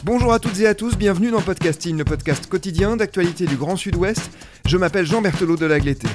Bonjour à toutes et à tous, bienvenue dans Podcasting, le podcast quotidien d'actualité du Grand Sud-Ouest. Je m'appelle Jean Berthelot de Lagleté.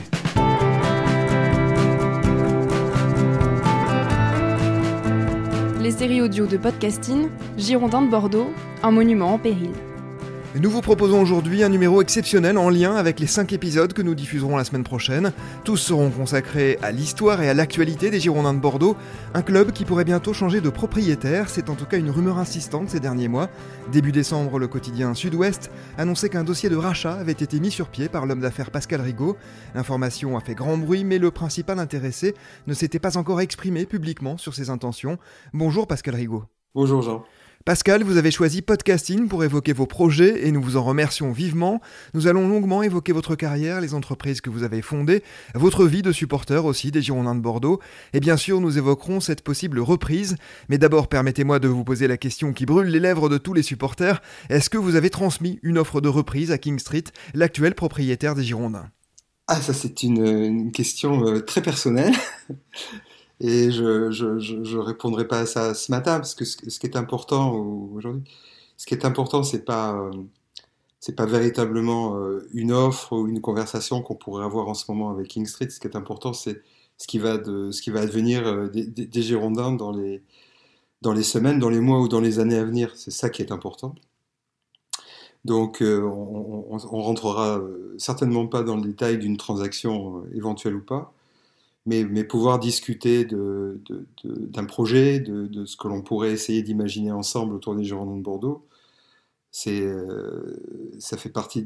Les séries audio de Podcasting, Girondins de Bordeaux, un monument en péril. Nous vous proposons aujourd'hui un numéro exceptionnel en lien avec les 5 épisodes que nous diffuserons la semaine prochaine. Tous seront consacrés à l'histoire et à l'actualité des Girondins de Bordeaux, un club qui pourrait bientôt changer de propriétaire, c'est en tout cas une rumeur insistante ces derniers mois. Début décembre, le quotidien Sud-Ouest annonçait qu'un dossier de rachat avait été mis sur pied par l'homme d'affaires Pascal Rigaud. L'information a fait grand bruit, mais le principal intéressé ne s'était pas encore exprimé publiquement sur ses intentions. Bonjour Pascal Rigaud. Bonjour Jean. Pascal, vous avez choisi Podcasting pour évoquer vos projets et nous vous en remercions vivement. Nous allons longuement évoquer votre carrière, les entreprises que vous avez fondées, votre vie de supporter aussi des Girondins de Bordeaux. Et bien sûr, nous évoquerons cette possible reprise. Mais d'abord, permettez-moi de vous poser la question qui brûle les lèvres de tous les supporters. Est-ce que vous avez transmis une offre de reprise à King Street, l'actuel propriétaire des Girondins ? Ah, ça c'est une question très personnelle. Et je répondrai pas à ça ce matin, parce que ce qui est important aujourd'hui, ce qui est important, c'est pas véritablement une offre ou une conversation qu'on pourrait avoir en ce moment avec King Street. Ce qui est important, c'est ce qui va advenir des Girondins dans les semaines, dans les mois ou dans les années à venir. C'est ça qui est important. Donc, on rentrera certainement pas dans le détail d'une transaction éventuelle ou pas. Mais pouvoir discuter d'un projet, de ce que l'on pourrait essayer d'imaginer ensemble autour des Girondins de Bordeaux, ça fait partie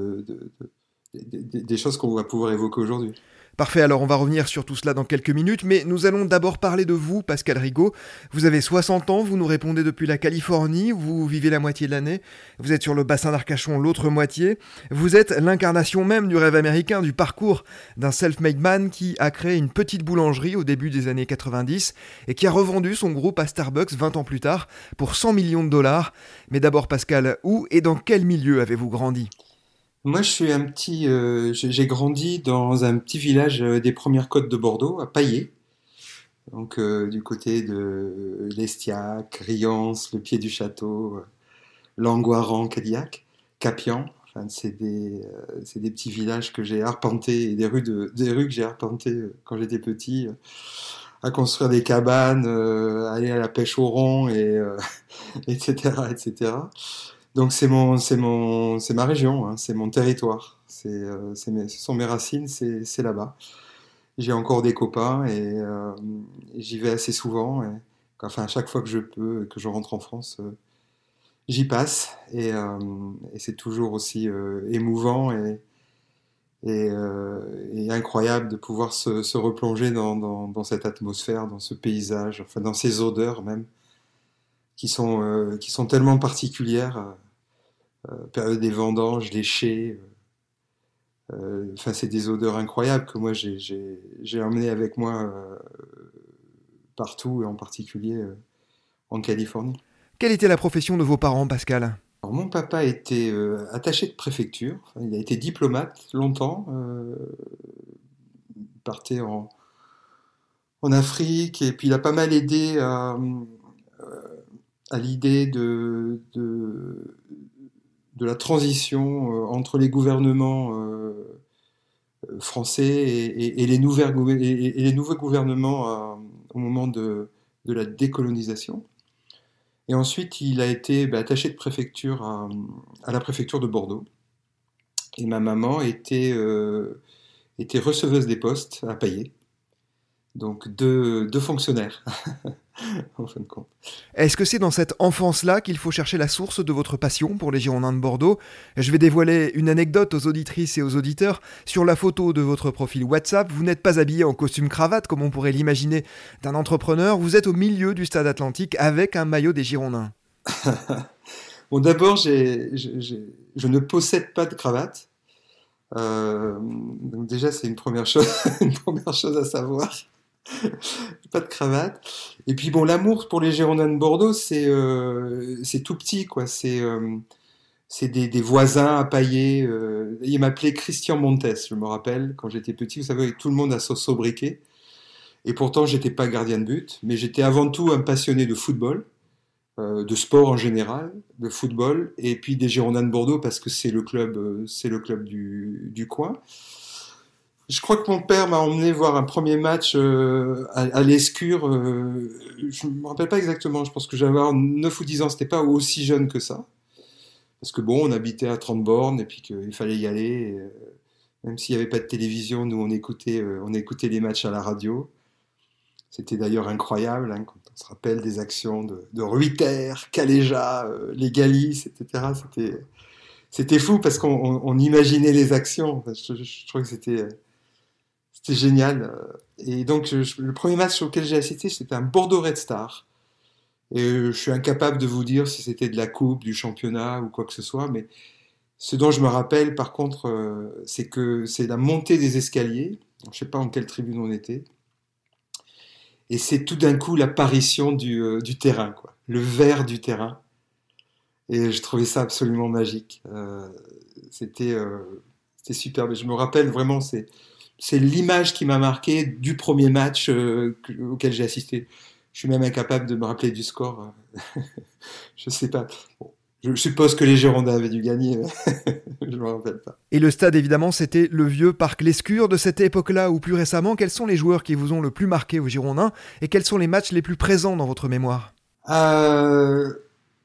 des choses qu'on va pouvoir évoquer aujourd'hui. Parfait, alors on va revenir sur tout cela dans quelques minutes, mais nous allons d'abord parler de vous, Pascal Rigaud. Vous avez 60 ans, vous nous répondez depuis la Californie, vous vivez la moitié de l'année, vous êtes sur le bassin d'Arcachon l'autre moitié, vous êtes l'incarnation même du rêve américain, du parcours d'un self-made man qui a créé une petite boulangerie au début des années 90 et qui a revendu son groupe à Starbucks 20 ans plus tard pour 100 millions de dollars. Mais d'abord Pascal, où et dans quel milieu avez-vous grandi ? Moi, j'ai grandi dans un petit village des Premières Côtes de Bordeaux, à Paillé, donc du côté de l'Estiac, Riance, le Pied du Château, Langoiran, Cadillac, Capian. Enfin, c'est des petits villages que j'ai arpentés et des rues que j'ai arpentées quand j'étais petit, à construire des cabanes, aller à la pêche au rond et etc., etc. Donc c'est ma région, hein, c'est mon territoire, ce sont mes racines, c'est là-bas. J'ai encore des copains et j'y vais assez souvent. À chaque fois que je peux, que je rentre en France, j'y passe et c'est toujours aussi émouvant et incroyable de pouvoir se replonger dans cette atmosphère, dans ce paysage, enfin dans ces odeurs même qui sont tellement particulières. Période des vendanges, les chais, c'est des odeurs incroyables que moi j'ai emmené avec moi partout et en particulier en Californie. Quelle était la profession de vos parents, Pascal ? Alors, mon papa était attaché de préfecture, il a été diplomate longtemps, il partait en Afrique et puis il a pas mal aidé à l'idée de la transition entre les gouvernements français et les nouveaux gouvernements au moment de la décolonisation. Et ensuite, il a été attaché de préfecture à la préfecture de Bordeaux. Et ma maman était receveuse des postes à Paillé. Donc deux fonctionnaires, en fin de compte. Est-ce que c'est dans cette enfance-là qu'il faut chercher la source de votre passion pour les Girondins de Bordeaux ? Je vais dévoiler une anecdote aux auditrices et aux auditeurs. Sur la photo de votre profil WhatsApp, vous n'êtes pas habillé en costume-cravate, comme on pourrait l'imaginer d'un entrepreneur. Vous êtes au milieu du stade Atlantique avec un maillot des Girondins. Bon, d'abord, je ne possède pas de cravate. Donc déjà, c'est une première chose à savoir. Pas de cravate. Et puis bon, l'amour pour les Girondins de Bordeaux, c'est tout petit, quoi. C'est des voisins à Paillé. Ils m'appelaient Christian Montes, je me rappelle, quand j'étais petit. Vous savez, tout le monde a son sobriquet. Et pourtant, j'étais pas gardien de but, mais j'étais avant tout un passionné de football. de sport en général, de football, et puis des Girondins de Bordeaux parce que c'est le club du coin. Je crois que mon père m'a emmené voir un premier match à l'Escure. Je ne me rappelle pas exactement, je pense que j'avais 9 ou 10 ans, c'était pas aussi jeune que ça. Parce que bon, on habitait à 30 bornes et puis qu'il fallait y aller. Même s'il n'y avait pas de télévision, nous on écoutait les matchs à la radio. C'était d'ailleurs incroyable, hein, quand on se rappelle des actions de Ruyter, Caléja, les Galis, etc. C'était fou parce qu'on imaginait les actions. Enfin, je trouvais que c'était génial. Et donc, le premier match auquel j'ai assisté, c'était un Bordeaux Red Star. Et je suis incapable de vous dire si c'était de la coupe, du championnat ou quoi que ce soit, mais ce dont je me rappelle, par contre, c'est que c'est la montée des escaliers. Je ne sais pas en quelle tribune on était. Et c'est tout d'un coup l'apparition du terrain, quoi. Le vert du terrain. Et je trouvais ça absolument magique. C'était superbe. Et je me rappelle vraiment, c'est l'image qui m'a marqué du premier match auquel j'ai assisté. Je suis même incapable de me rappeler du score. Je sais pas. Bon, je suppose que les Girondins avaient dû gagner, mais je me rappelle pas. Et le stade, évidemment, c'était le vieux parc Lescure de cette époque-là, ou plus récemment, quels sont les joueurs qui vous ont le plus marqué aux Girondins et quels sont les matchs les plus présents dans votre mémoire? Alors,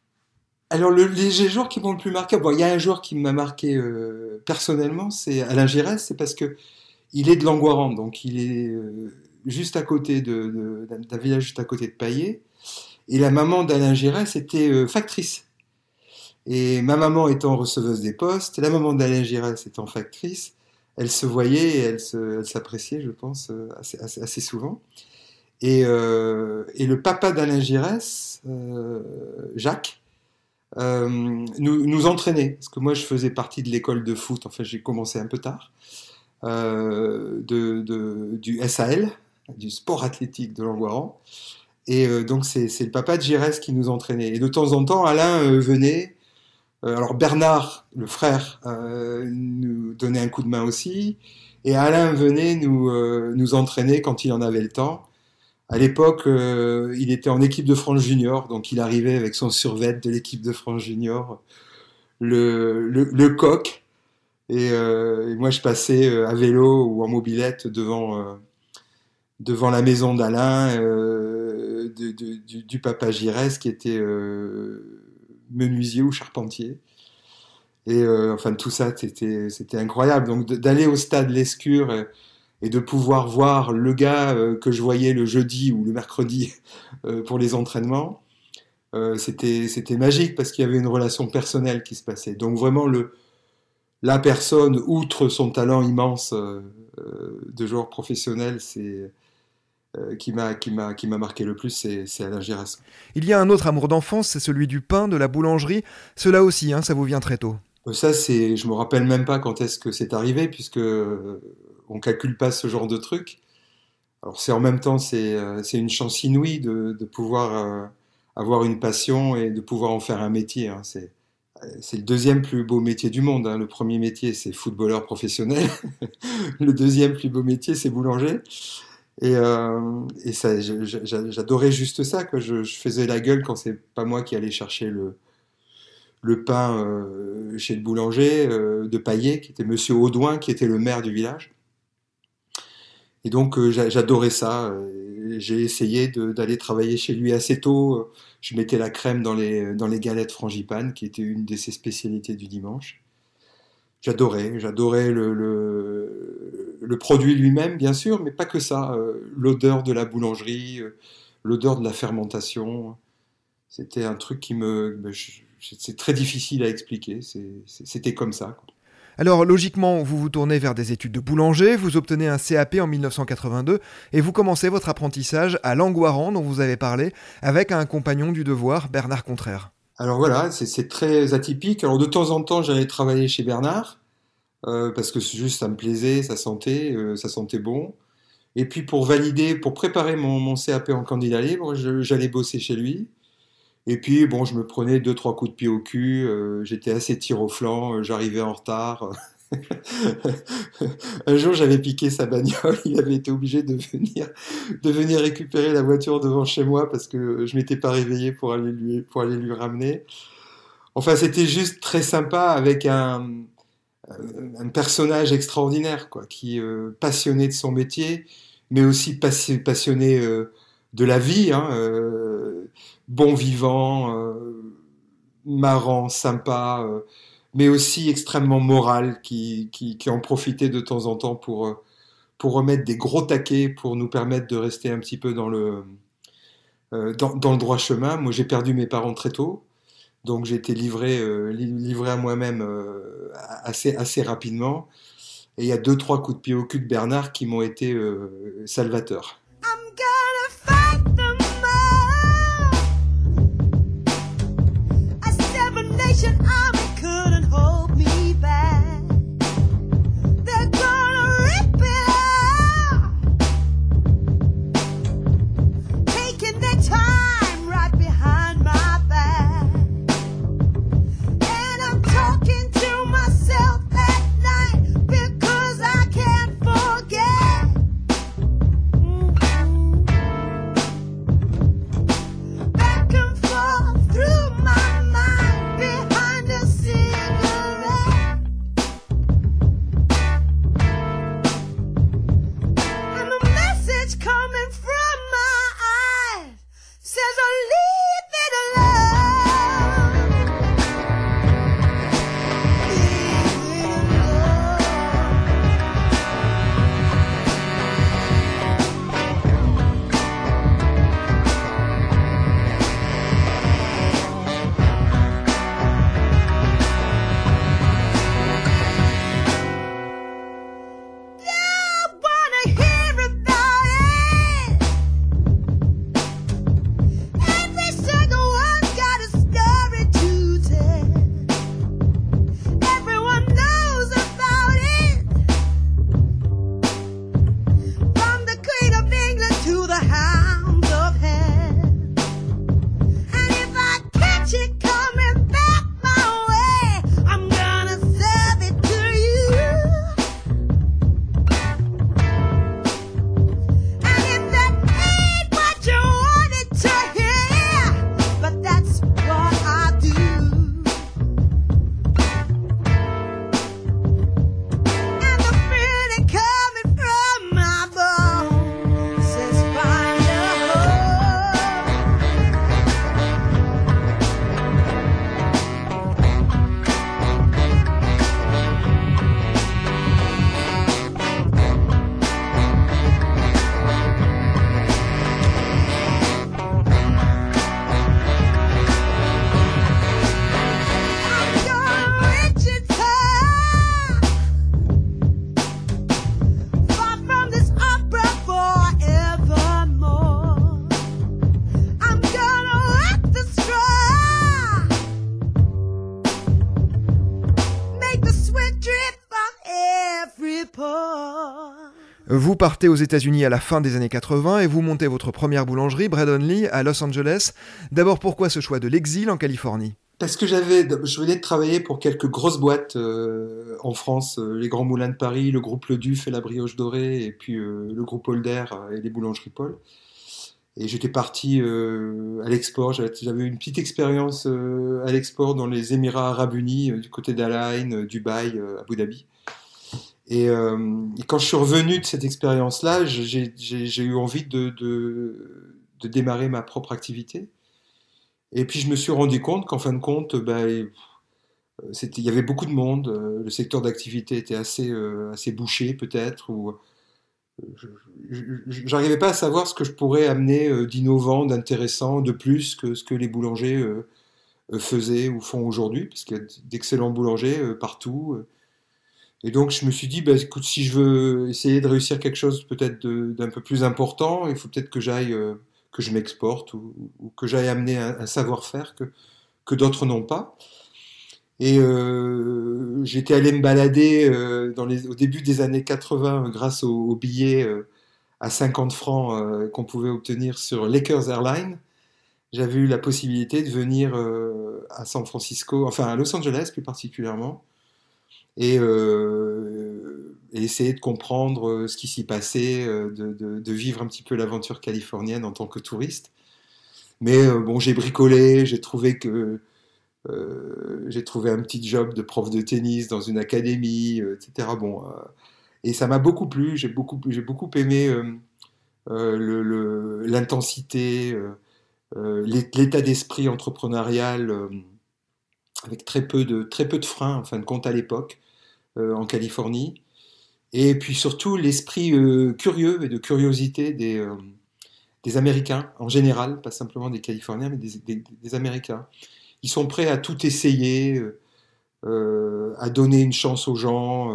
les joueurs qui m'ont le plus marqué, bon, il y a un joueur qui m'a marqué personnellement, c'est Alain Giresse, c'est parce que il est de Langoiran, donc il est juste à côté d'un village juste à côté de Paillé. Et la maman d'Alain Giresse était factrice. Et ma maman étant receveuse des postes, la maman d'Alain Giresse étant factrice, elle se voyait et elle s'appréciait, je pense, assez souvent. Et le papa d'Alain Giresse, Jacques, nous entraînait. Parce que moi, je faisais partie de l'école de foot, enfin, j'ai commencé un peu tard, du SAL, du sport athlétique de Langoiran. Et donc, c'est le papa de Giresse qui nous entraînait. Et de temps en temps, Alain venait. Alors Bernard, le frère, nous donnait un coup de main aussi, et Alain venait nous entraîner quand il en avait le temps. À l'époque, il était en équipe de France junior, donc il arrivait avec son survêt de l'équipe de France junior, le coq, et moi je passais à vélo ou en mobilette devant la maison d'Alain, du papa Giresse qui était menuisier ou charpentier. Et enfin tout ça, c'était incroyable. Donc d'aller au stade Lescure et de pouvoir voir le gars que je voyais le jeudi ou le mercredi pour les entraînements, c'était magique parce qu'il y avait une relation personnelle qui se passait. Donc vraiment la personne, outre son talent immense de joueur professionnel, qui m'a marqué le plus, c'est Alain Giresse. Il y a un autre amour d'enfance, c'est celui du pain, de la boulangerie. Cela aussi, ça vous vient très tôt. Ça, je me rappelle même pas quand est-ce que c'est arrivé, puisque on calcule pas ce genre de truc. Alors en même temps, c'est une chance inouïe de pouvoir avoir une passion et de pouvoir en faire un métier. C'est le deuxième plus beau métier du monde. Le premier métier, c'est footballeur professionnel. Le deuxième plus beau métier, c'est boulanger. Et ça, j'adorais juste ça, quoi. Je faisais la gueule quand c'est pas moi qui allais chercher le pain chez le boulanger de Paillé, qui était Monsieur Audouin, qui était le maire du village. Et donc j'adorais ça. J'ai essayé d'aller travailler chez lui assez tôt. Je mettais la crème dans les galettes frangipane, qui était une de ses spécialités du dimanche. J'adorais le produit lui-même, bien sûr, mais pas que ça. L'odeur de la boulangerie, l'odeur de la fermentation, c'était un truc c'est très difficile à expliquer. C'était comme ça, quoi. Alors logiquement, vous vous tournez vers des études de boulanger, vous obtenez un CAP en 1982 et vous commencez votre apprentissage à Langoiran, dont vous avez parlé, avec un compagnon du devoir, Bernard Contraire. Alors voilà, c'est très atypique. Alors de temps en temps, j'allais travailler chez Bernard, parce que ça me plaisait, ça sentait bon. Et puis pour préparer mon CAP en candidat libre, j'allais bosser chez lui. Et puis bon, je me prenais 2-3 coups de pied au cul, j'étais assez tir au flanc, j'arrivais en retard. Un jour, j'avais piqué sa bagnole, il avait été obligé de venir récupérer la voiture devant chez moi parce que je m'étais pas réveillé pour aller lui ramener. Enfin, c'était juste très sympa avec un personnage extraordinaire, quoi, qui passionné de son métier, mais aussi passionné de la vie, hein, bon vivant, marrant, sympa, mais aussi extrêmement moral, qui en profitait de temps en temps pour remettre des gros taquets, pour nous permettre de rester un petit peu dans le droit chemin. Moi, j'ai perdu mes parents très tôt. Donc j'ai été livré à moi-même assez rapidement. Et il y a deux, trois coups de pied au cul de Bernard qui m'ont été salvateurs. I'm gonna fight them all. A seven-nation army couldn't hold me back. They're gonna rip it off, taking their time right behind my back. And I'm talking to myself at night because I can't forget. Back and forth through my mind behind a cigarette. And the message coming from my eyes says, oh, leave it alone. Leave it don't wanna hear about it. Every single one's got a story to tell. Everyone knows about it, from the Queen of England to the hounds of hell. And if I catch it coming back my way, I'm gonna serve it to you. And if that ain't what you wanted to hear, but that's what I do. And the feeling coming from my bones says find a home. I'm gonna reach it high, far from this opera forevermore. I'm gonna wet the straw, make the sweat drip from every pore. Vous partez aux États-Unis à la fin des années 80 et vous montez votre première boulangerie, Bread Only, à Los Angeles. D'abord, pourquoi ce choix de l'exil en Californie ? Parce que je venais de travailler pour quelques grosses boîtes en France, les Grands Moulins de Paris, le groupe Le Duf et la Brioche Dorée, et puis le groupe Holder et les boulangeries Paul. Et j'étais parti à l'export, j'avais une petite expérience à l'export dans les Émirats Arabes Unis, du côté d'Al Ain, Dubaï, Abu Dhabi. Et quand je suis revenu de cette expérience-là, j'ai eu envie de démarrer ma propre activité. Et puis je me suis rendu compte qu'en fin de compte, il y avait beaucoup de monde, le secteur d'activité était assez bouché peut-être, ou j'arrivais pas à savoir ce que je pourrais amener d'innovant, d'intéressant, de plus que ce que les boulangers faisaient ou font aujourd'hui, parce qu'il y a d'excellents boulangers partout. Et donc je me suis dit, écoute, si je veux essayer de réussir quelque chose peut-être d'un peu plus important, il faut peut-être que je m'exporte ou que j'aille amener un savoir-faire que d'autres n'ont pas. Et j'étais allé me balader au début des années 80 grâce aux billets à 50 francs qu'on pouvait obtenir sur Lakers Airlines. J'avais eu la possibilité de venir à San Francisco, enfin à Los Angeles plus particulièrement. et essayer de comprendre ce qui s'y passait, de vivre un petit peu l'aventure californienne en tant que touriste. Mais bon, j'ai bricolé, j'ai trouvé un petit job de prof de tennis dans une académie, etc. Bon, et ça m'a beaucoup plu, j'ai beaucoup aimé l'intensité, l'état d'esprit entrepreneurial, avec très peu de freins, en fin de compte, à l'époque, en Californie. Et puis surtout l'esprit curieux et de curiosité des Américains en général, pas simplement des Californiens, mais des Américains. Ils sont prêts à tout essayer, à donner une chance aux gens,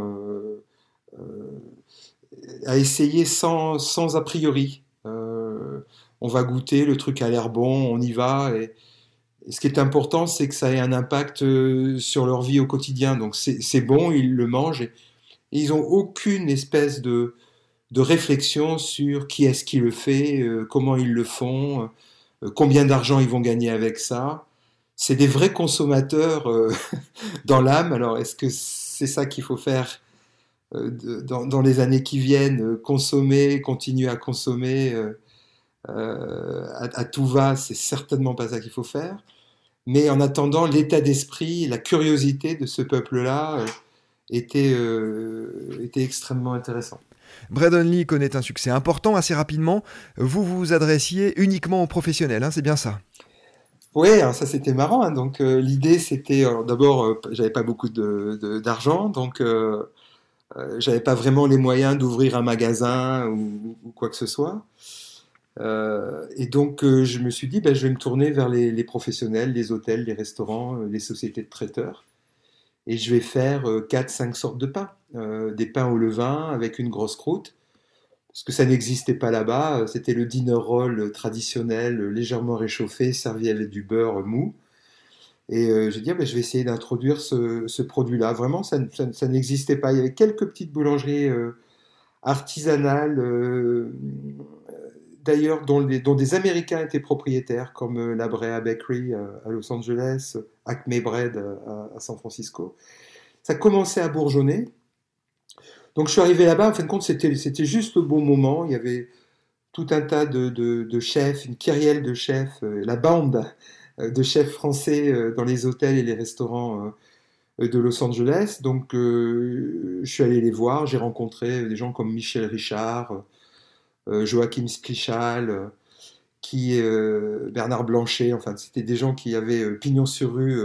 à essayer sans a priori. On va goûter, le truc a l'air bon, on y va. Et ce qui est important, c'est que ça ait un impact sur leur vie au quotidien. Donc c'est bon, ils le mangent. Et ils n'ont aucune espèce de réflexion sur qui est-ce qui le fait, comment ils le font, combien d'argent ils vont gagner avec ça. C'est des vrais consommateurs dans l'âme. Alors, est-ce que c'est ça qu'il faut faire dans les années qui viennent, consommer, continuer à consommer à tout va? C'est certainement pas ça qu'il faut faire. Mais en attendant, l'état d'esprit, la curiosité de ce peuple-là était extrêmement intéressant. Braden Lee connaît un succès important assez rapidement. Vous vous adressiez uniquement aux professionnels, hein, c'est bien ça? Oui, alors ça c'était marrant, hein. Donc l'idée c'était d'abord j'avais pas beaucoup d'argent, donc j'avais pas vraiment les moyens d'ouvrir un magasin ou quoi que ce soit. Et donc je me suis dit je vais me tourner vers les professionnels, les hôtels, les restaurants, les sociétés de traiteurs, et je vais faire 4-5 sortes de pains, des pains au levain avec une grosse croûte. Parce que ça n'existait pas là-bas, c'était le dinner roll traditionnel, légèrement réchauffé, servi avec du beurre mou. Et j'ai dit, je vais essayer d'introduire ce produit-là. Vraiment, ça n'existait pas. Il y avait quelques petites boulangeries artisanales, d'ailleurs, dont des Américains étaient propriétaires, comme la Brea Bakery à Los Angeles, Acme Bread à San Francisco. Ça commençait à bourgeonner. Donc je suis arrivé là-bas, en fin de compte, c'était juste le bon moment. Il y avait tout un tas de chefs, une kyrielle de chefs, la bande de chefs français dans les hôtels et les restaurants de Los Angeles. Donc je suis allé les voir, j'ai rencontré des gens comme Michel Richard, Joachim Sklichal, Bernard Blanchet. Enfin, c'était des gens qui avaient pignon sur rue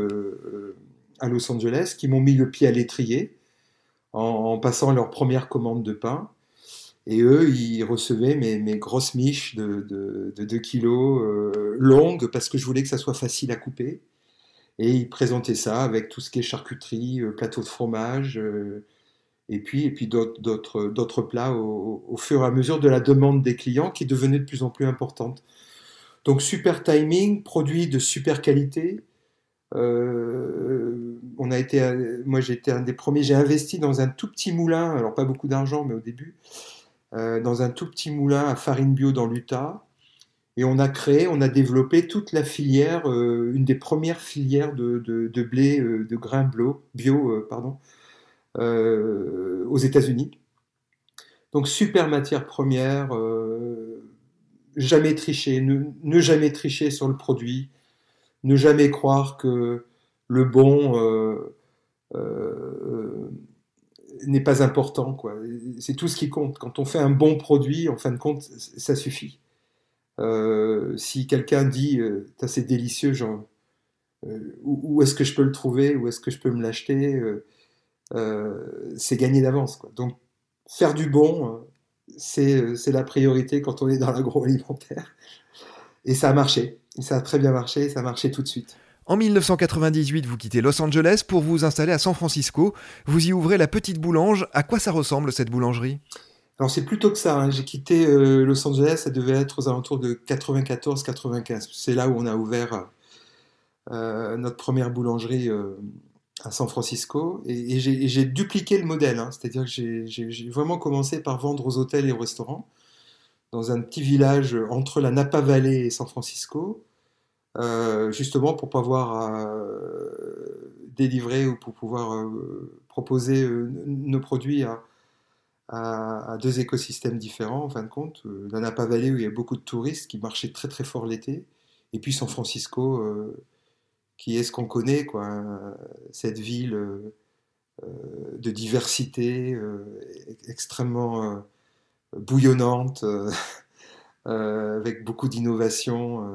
à Los Angeles, qui m'ont mis le pied à l'étrier en passant leur première commande de pain. Et eux, ils recevaient mes grosses miches de 2 kilos, longues, parce que je voulais que ça soit facile à couper. Et ils présentaient ça avec tout ce qui est charcuterie, plateau de fromage, et puis d'autres plats au fur et à mesure de la demande des clients qui devenait de plus en plus importante. Donc super timing, produit de super qualité. Moi j'ai été un des premiers, j'ai investi dans un tout petit moulin, alors pas beaucoup d'argent mais au début, dans un tout petit moulin à farine bio dans l'Utah, et on a développé toute la filière, une des premières filières de blé, de grains bio, aux États-Unis. Donc super matière première, jamais tricher, ne jamais tricher sur le produit. Ne jamais croire que le bon n'est pas important, quoi. C'est tout ce qui compte. Quand on fait un bon produit, en fin de compte, ça suffit. Si quelqu'un dit c'est délicieux, genre, où est-ce que je peux le trouver, où est-ce que je peux me l'acheter, c'est gagné d'avance, quoi. Donc faire du bon, c'est la priorité quand on est dans l'agroalimentaire. Et ça a marché. Et ça a très bien marché, ça a marché tout de suite. En 1998, vous quittez Los Angeles pour vous installer à San Francisco. Vous y ouvrez la Petite Boulange. À quoi ça ressemble, cette boulangerie? Alors c'est plutôt que ça, hein. J'ai quitté Los Angeles, ça devait être aux alentours de 94-95. C'est là où on a ouvert notre première boulangerie à San Francisco. Et j'ai dupliqué le modèle, hein. C'est-à-dire que j'ai vraiment commencé par vendre aux hôtels et aux restaurants, dans un petit village entre la Napa Valley et San Francisco, justement pour pas avoir délivrer ou pour pouvoir proposer nos produits à deux écosystèmes différents, en fin de compte. La Napa Valley, où il y a beaucoup de touristes, qui marchaient très très fort l'été, et puis San Francisco, qui est ce qu'on connaît, quoi, hein, cette ville de diversité extrêmement bouillonnante, avec beaucoup d'innovation.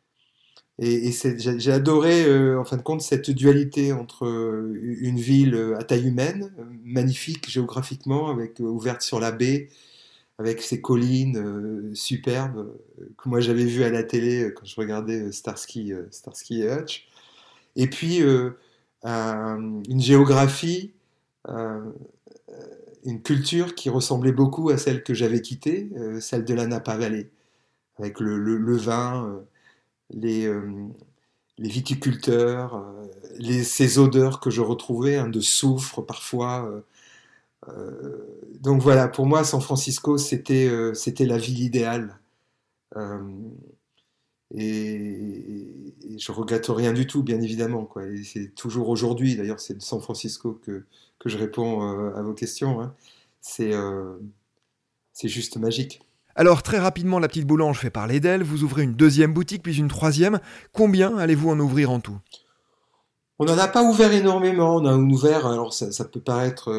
J'ai adoré, en fin de compte, cette dualité entre une ville à taille humaine, magnifique géographiquement, ouverte sur la baie, avec ses collines superbes, que moi j'avais vues à la télé quand je regardais Starsky et Hutch. Et puis une géographie, euh, une culture qui ressemblait beaucoup à celle que j'avais quittée, celle de la Napa Valley, avec le vin, les, euh, les viticulteurs, ces odeurs que je retrouvais, hein, de soufre parfois. Donc voilà, pour moi, San Francisco, c'était la ville idéale. Euh, et je regrette rien du tout, bien évidemment, quoi. Et c'est toujours aujourd'hui, d'ailleurs, c'est de San Francisco que je réponds à vos questions, hein. C'est euh, c'est juste magique. Alors très rapidement, la petite boulange fait parler d'elle, vous ouvrez une deuxième boutique, puis une troisième. Combien allez-vous en ouvrir en tout? On n'en a pas ouvert énormément, on a ouvert, alors ça peut paraître...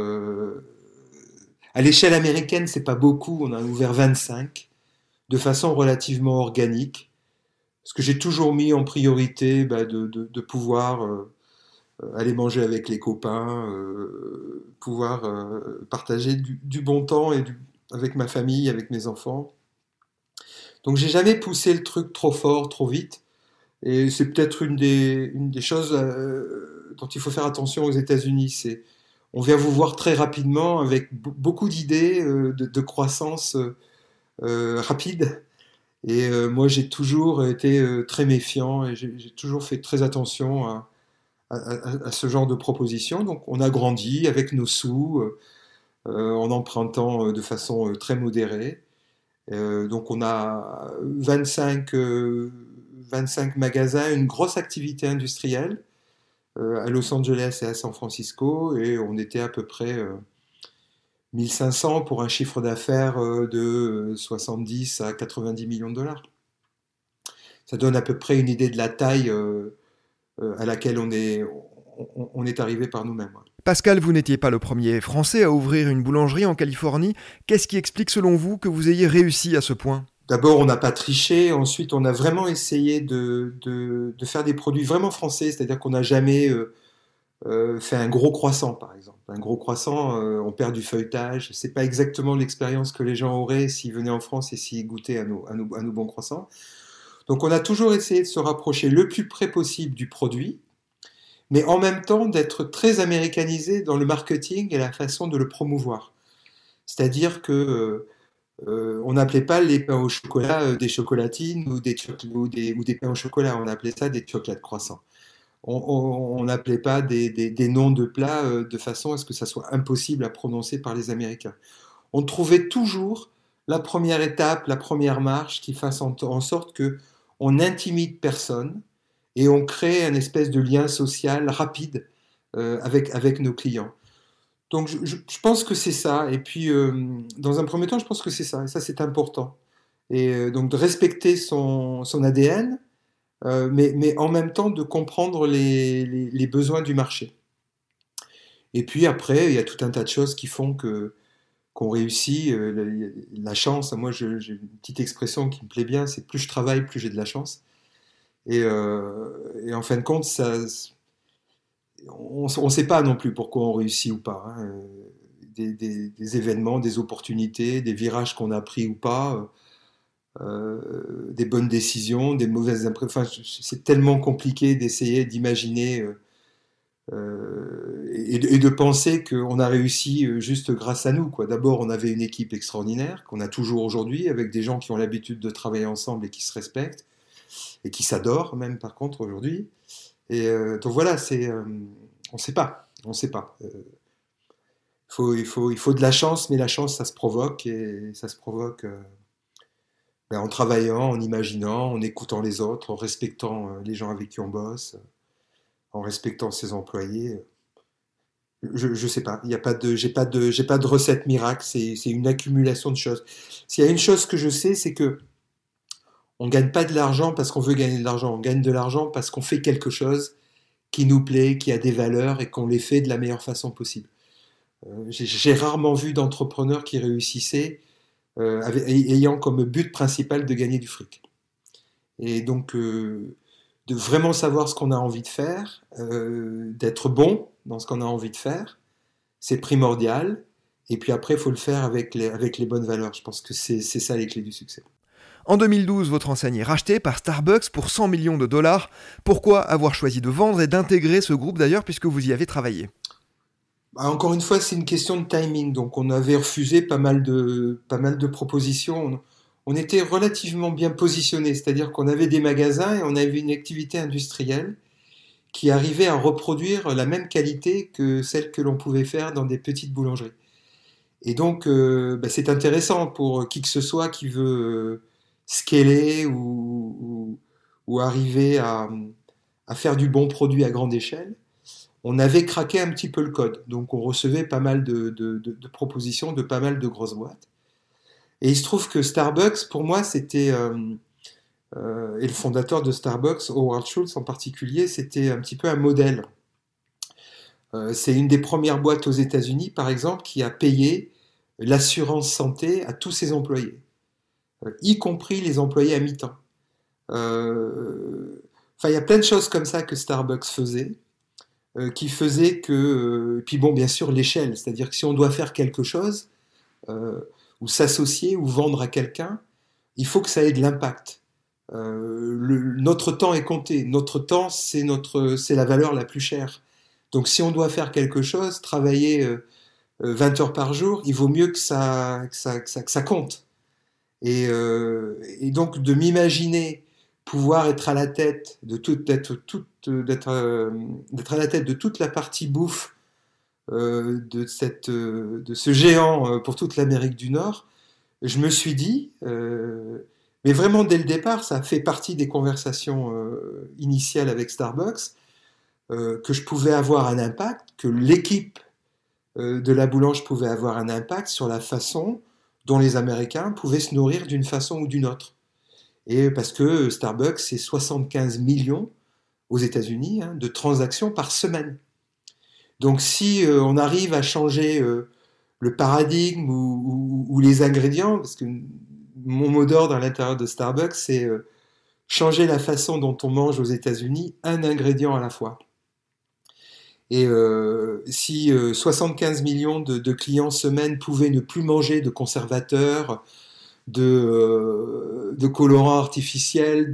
à l'échelle américaine, c'est pas beaucoup, on a ouvert 25, de façon relativement organique, parce que j'ai toujours mis en priorité de pouvoir aller manger avec les copains, pouvoir partager du bon temps avec ma famille, avec mes enfants. Donc j'ai jamais poussé le truc trop fort, trop vite. Et c'est peut-être une des choses dont il faut faire attention aux États-Unis. On vient vous voir très rapidement avec beaucoup d'idées de croissance rapide. Et moi, j'ai toujours été très méfiant et j'ai toujours fait très attention à ce genre de propositions. Donc, on a grandi avec nos sous, en empruntant de façon très modérée. Donc, on a 25 magasins, une grosse activité industrielle à Los Angeles et à San Francisco, et on était à peu près 1500 pour un chiffre d'affaires de 70 à 90 millions de dollars. Ça donne à peu près une idée de la taille à laquelle on est arrivé par nous-mêmes. Pascal, vous n'étiez pas le premier Français à ouvrir une boulangerie en Californie. Qu'est-ce qui explique selon vous que vous ayez réussi à ce point? D'abord, on n'a pas triché. Ensuite, on a vraiment essayé de faire des produits vraiment français. C'est-à-dire qu'on n'a jamais fait un gros croissant, par exemple. Un gros croissant, on perd du feuilletage. C'est pas exactement l'expérience que les gens auraient s'ils venaient en France et s'ils goûtaient à nos bons croissants. Donc, on a toujours essayé de se rapprocher le plus près possible du produit, mais en même temps d'être très américanisé dans le marketing et la façon de le promouvoir. C'est-à-dire que on n'appelait pas les pains au chocolat des chocolatines ou des pains au chocolat, on appelait ça des chocolate croissants. On n'appelait pas des noms de plats de façon à ce que ça soit impossible à prononcer par les Américains. On trouvait toujours la première étape, la première marche qui fasse en sorte que on n'intimide personne et on crée un espèce de lien social rapide avec nos clients. Donc je pense que c'est ça. Et puis dans un premier temps, je pense que c'est ça. Et ça, c'est important. Et donc de respecter son ADN, mais en même temps de comprendre les besoins du marché. Et puis après, il y a tout un tas de choses qui font qu'on réussit. La chance, moi j'ai une petite expression qui me plaît bien, c'est plus je travaille, plus j'ai de la chance. Et en fin de compte, on ne sait pas non plus pourquoi on réussit ou pas, hein. Des événements, des opportunités, des virages qu'on a pris ou pas, des bonnes décisions, des mauvaises impressions. Enfin, c'est tellement compliqué d'essayer d'imaginer et de penser qu'on a réussi juste grâce à nous, quoi. D'abord, on avait une équipe extraordinaire, qu'on a toujours aujourd'hui, avec des gens qui ont l'habitude de travailler ensemble et qui se respectent, et qui s'adorent même par contre aujourd'hui. Et donc voilà, on ne sait pas. Il faut de la chance, mais la chance, ça se provoque, et ça se provoque en travaillant, en imaginant, en écoutant les autres, en respectant les gens avec qui on bosse. en respectant ses employés. Je sais pas, il y a pas de, j'ai pas de recette miracle, c'est une accumulation de choses. S'il y a une chose que je sais, c'est que on gagne pas de l'argent parce qu'on veut gagner de l'argent, on gagne de l'argent parce qu'on fait quelque chose qui nous plaît, qui a des valeurs et qu'on les fait de la meilleure façon possible. J'ai rarement vu d'entrepreneurs qui réussissaient ayant comme but principal de gagner du fric. Et donc, de vraiment savoir ce qu'on a envie de faire, d'être bon dans ce qu'on a envie de faire, c'est primordial. Et puis après, il faut le faire avec les bonnes valeurs. Je pense que c'est ça les clés du succès. En 2012, votre enseigne est rachetée par Starbucks pour 100 millions de dollars. Pourquoi avoir choisi de vendre et d'intégrer ce groupe d'ailleurs, puisque vous y avez travaillé ? Encore une fois, c'est une question de timing. Donc, on avait refusé pas mal de propositions. On était relativement bien positionnés, c'est-à-dire qu'on avait des magasins et on avait une activité industrielle qui arrivait à reproduire la même qualité que celle que l'on pouvait faire dans des petites boulangeries. Et donc, c'est intéressant pour qui que ce soit qui veut scaler ou arriver à faire du bon produit à grande échelle. On avait craqué un petit peu le code, donc on recevait pas mal de propositions de pas mal de grosses boîtes. Et il se trouve que Starbucks, pour moi, c'était, et le fondateur de Starbucks, Howard Schultz en particulier, c'était un petit peu un modèle. C'est une des premières boîtes aux États-Unis, par exemple, qui a payé l'assurance santé à tous ses employés, y compris les employés à mi-temps. Il y a plein de choses comme ça que Starbucks faisait, qui faisaient que... puis bon, bien sûr, l'échelle, c'est-à-dire que si on doit faire quelque chose, ou s'associer, ou vendre à quelqu'un, il faut que ça ait de l'impact. Notre temps est compté. Notre temps, c'est la valeur la plus chère. Donc si on doit faire quelque chose, travailler 20 heures par jour, il vaut mieux que ça compte. Et donc de m'imaginer pouvoir être à la tête d'être à la tête de toute la partie bouffe de ce géant pour toute l'Amérique du Nord, je me suis dit, mais vraiment dès le départ, ça a fait partie des conversations initiales avec Starbucks, que je pouvais avoir un impact, que l'équipe de la boulange pouvait avoir un impact sur la façon dont les Américains pouvaient se nourrir d'une façon ou d'une autre. Et parce que Starbucks, c'est 75 millions aux États-Unis de transactions par semaine. Donc si on arrive à changer le paradigme ou les ingrédients, parce que mon mot d'ordre à l'intérieur de Starbucks, c'est changer la façon dont on mange aux États-Unis, un ingrédient à la fois. Et si 75 millions de clients semaine pouvaient ne plus manger de conservateurs, de colorants artificiels,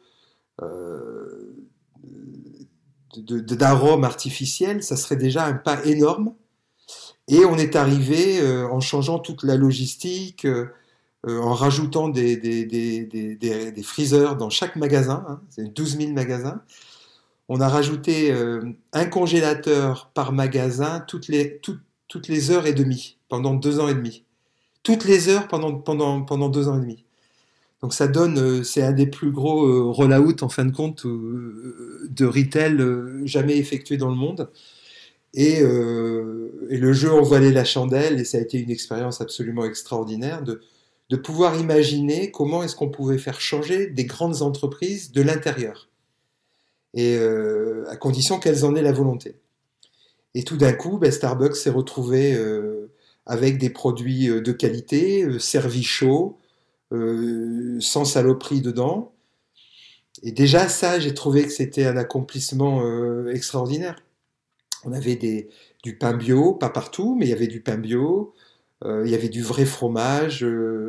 d'arômes artificiels, ça serait déjà un pas énorme. Et on est arrivé en changeant toute la logistique, en rajoutant des freezers dans chaque magasin, c'est 12 000 magasins. On a rajouté un congélateur par magasin toutes les heures et demie, pendant 2 ans et demi. Toutes les heures pendant 2 ans et demi. Donc ça donne, c'est un des plus gros roll-out en fin de compte de retail jamais effectué dans le monde. Et le jeu en valait la chandelle et ça a été une expérience absolument extraordinaire de pouvoir imaginer comment est-ce qu'on pouvait faire changer des grandes entreprises de l'intérieur. Et à condition qu'elles en aient la volonté. Et tout d'un coup, Starbucks s'est retrouvé avec des produits de qualité, servis chauds, sans saloperie dedans. Et déjà ça, j'ai trouvé que c'était un accomplissement extraordinaire. On avait du pain bio, pas partout, mais il y avait du pain bio, il y avait du vrai fromage,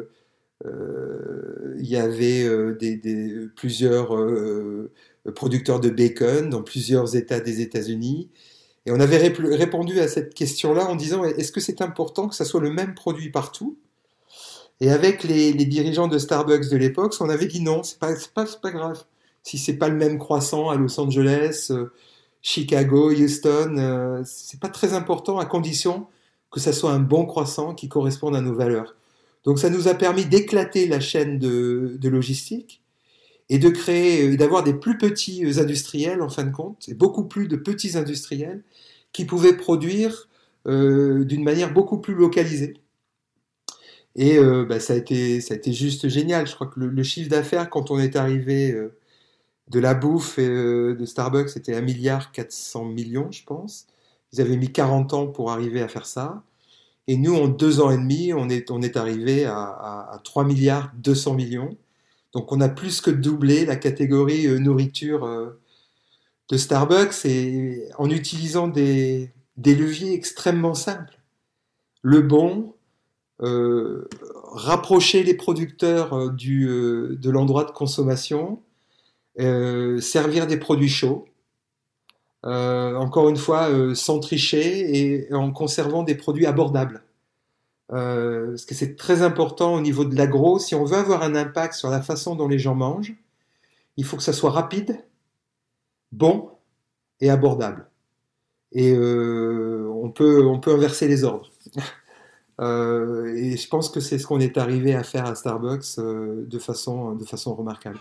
il y avait plusieurs producteurs de bacon dans plusieurs États des États-Unis. Et on avait répondu à cette question-là en disant, est-ce que c'est important que ça soit le même produit partout ? Et avec les dirigeants de Starbucks de l'époque, on avait dit non, c'est pas grave. Si c'est pas le même croissant à Los Angeles, Chicago, Houston, c'est pas très important à condition que ça soit un bon croissant qui corresponde à nos valeurs. Donc ça nous a permis d'éclater la chaîne de logistique et de créer, d'avoir des plus petits industriels en fin de compte, et beaucoup plus de petits industriels qui pouvaient produire d'une manière beaucoup plus localisée. Et ça a été juste génial. Je crois que le chiffre d'affaires, quand on est arrivé de la bouffe et de Starbucks, c'était 1,4 milliard, je pense. Ils avaient mis 40 ans pour arriver à faire ça. Et nous, en 2 ans et demi, on est arrivé à 3,2 milliards. Donc on a plus que doublé la catégorie nourriture de Starbucks, et en utilisant des leviers extrêmement simples. Le bon, rapprocher les producteurs de l'endroit de consommation, servir des produits chauds, encore une fois sans tricher et en conservant des produits abordables. Parce que c'est très important au niveau de l'agro. Si on veut avoir un impact sur la façon dont les gens mangent, il faut que ça soit rapide, bon et abordable. Et on peut inverser les ordres. Et je pense que c'est ce qu'on est arrivé à faire à Starbucks de façon remarquable.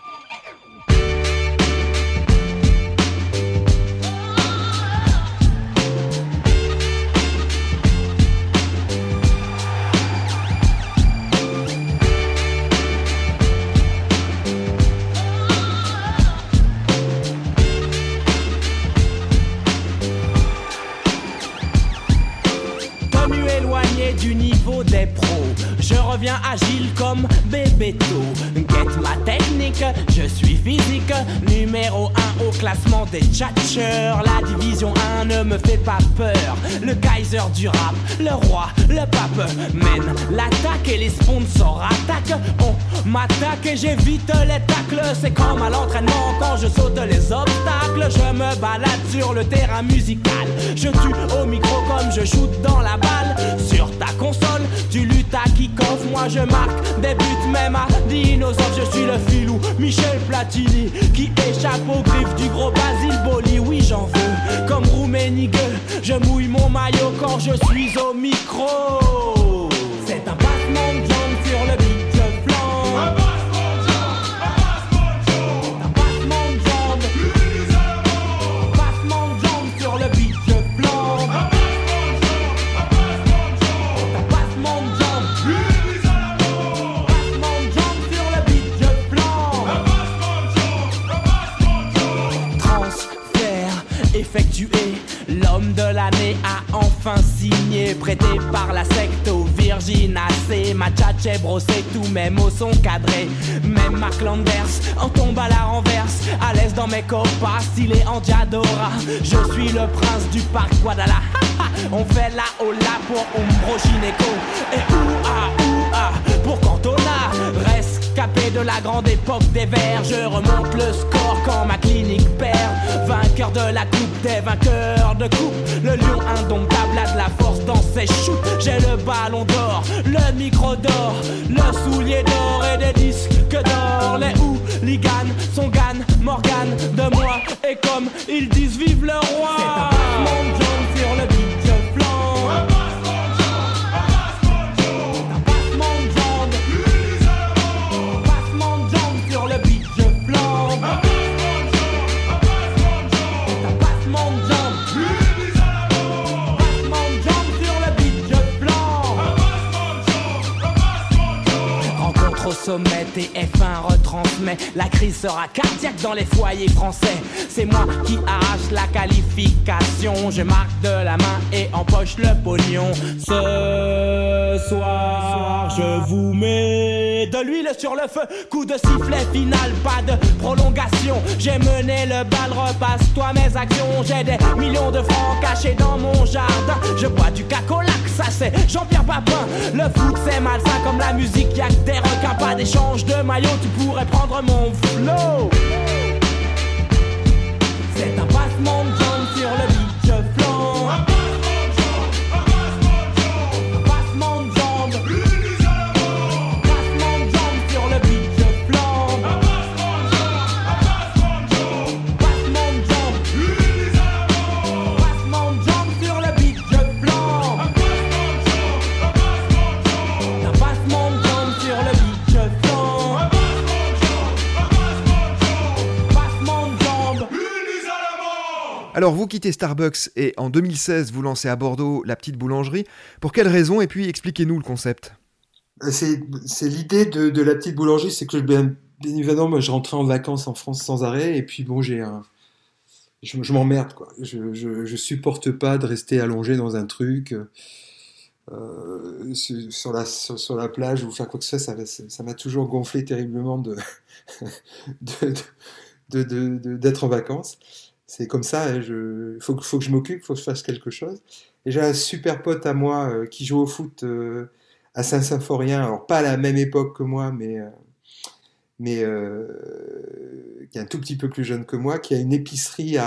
Je reviens agile comme Bébéto. Get ma technique, je suis physique. Numéro 1 au classement des tchatcheurs. La division 1 ne me fait pas peur. Le Kaiser du rap, le roi, le pape mène l'attaque et les sponsors attaquent. On m'attaque et j'évite les tacles. C'est comme à l'entraînement quand je saute les obstacles. Je me balade sur le terrain musical. Je tue au micro comme je shoot dans la balle. Sur ta console, tu luttes à kick-off. Moi je marque des buts même à dinosaure. Je suis le filou Michel Platini qui échappe aux griffes du gros Basile Boli. Oui j'en veux comme Rouménigue. Je mouille mon maillot quand je suis au micro. C'est un passement de jambes sur le beat, je flanque. Un passement de jambes, un passement de jambes. Un passement de jambes sur le beat, je flanque. Un passement de jambes. Passement de jambes sur le beat, je flanque. Transfert effectué. L'homme de l'année a enfin signé, prêté par la secte aux virginacées. Ma tchatche brossée, tous mes mots sont cadrés. Même Mark Landers en tombe à la renverse. À l'aise dans mes copas, stylé en Diadora. Je suis le prince du parc Guadalajara. On fait la hola pour Umbro Gineco. Et ouah pour Cantona. Rescapé de la grande époque des Verts. Je remonte le score quand ma clinique perd. Vainqueur de la coupe des vainqueurs de coupe. Le lion indomptable a de la force dans ses shoots. J'ai le ballon d'or, le micro d'or, le soulier d'or et des disques d'or. Les hooligans sont Gann, Morgan de moi. Et comme ils disent vive le roi. C'est un passement de jambes sur le beat, je flanque. Un passement de jambes, un passement de jambes. Un passement de jambes sur le beat, je flanque. Un passement de jambes. Passement de jambes sur le beat, je flanque. Rencontre au sommet, TF1 retransmet. La crise sera cardiaque dans les foyers français. C'est moi qui arrache la qualification. Je marque de la main et empoche le pognon. Ce soir, je vous mets de l'huile sur le feu. Coup de sifflet final, pas de prolongation. J'ai mené le bal, repasse-toi mes actions. J'ai des millions de francs cachés dans mon jardin. Je bois du cacolac, ça c'est Jean-Pierre Papin. Le foot c'est malsain comme la musique, y'a que des requins. Pas d'échange de maillot, tu pourrais prendre mon flow. C'est un passement de jambes sur le beat, je flanque. Un passement de jambes. Un passement de jambes sur le beat, je flanque. Un passement de jambes. Un passement de jambes sur le beat, je flanque. Un passement de jambes sur le beat, je flanque. Alors vous quittez Starbucks et en 2016 vous lancez à Bordeaux la petite boulangerie. Pour quelles raisons et puis expliquez-nous le concept. C'est l'idée de la petite boulangerie, c'est que bien évidemment, moi, je rentrais en vacances en France sans arrêt, et puis bon, je m'emmerde, quoi. Je supporte pas de rester allongé dans un truc sur la plage ou faire quoi que ce soit. Ça m'a toujours gonflé terriblement d'être en vacances. C'est comme ça, hein, faut que je m'occupe, faut que je fasse quelque chose. Et j'ai un super pote à moi qui joue au foot à Saint-Symphorien, alors pas à la même époque que moi, mais qui est un tout petit peu plus jeune que moi, qui a une épicerie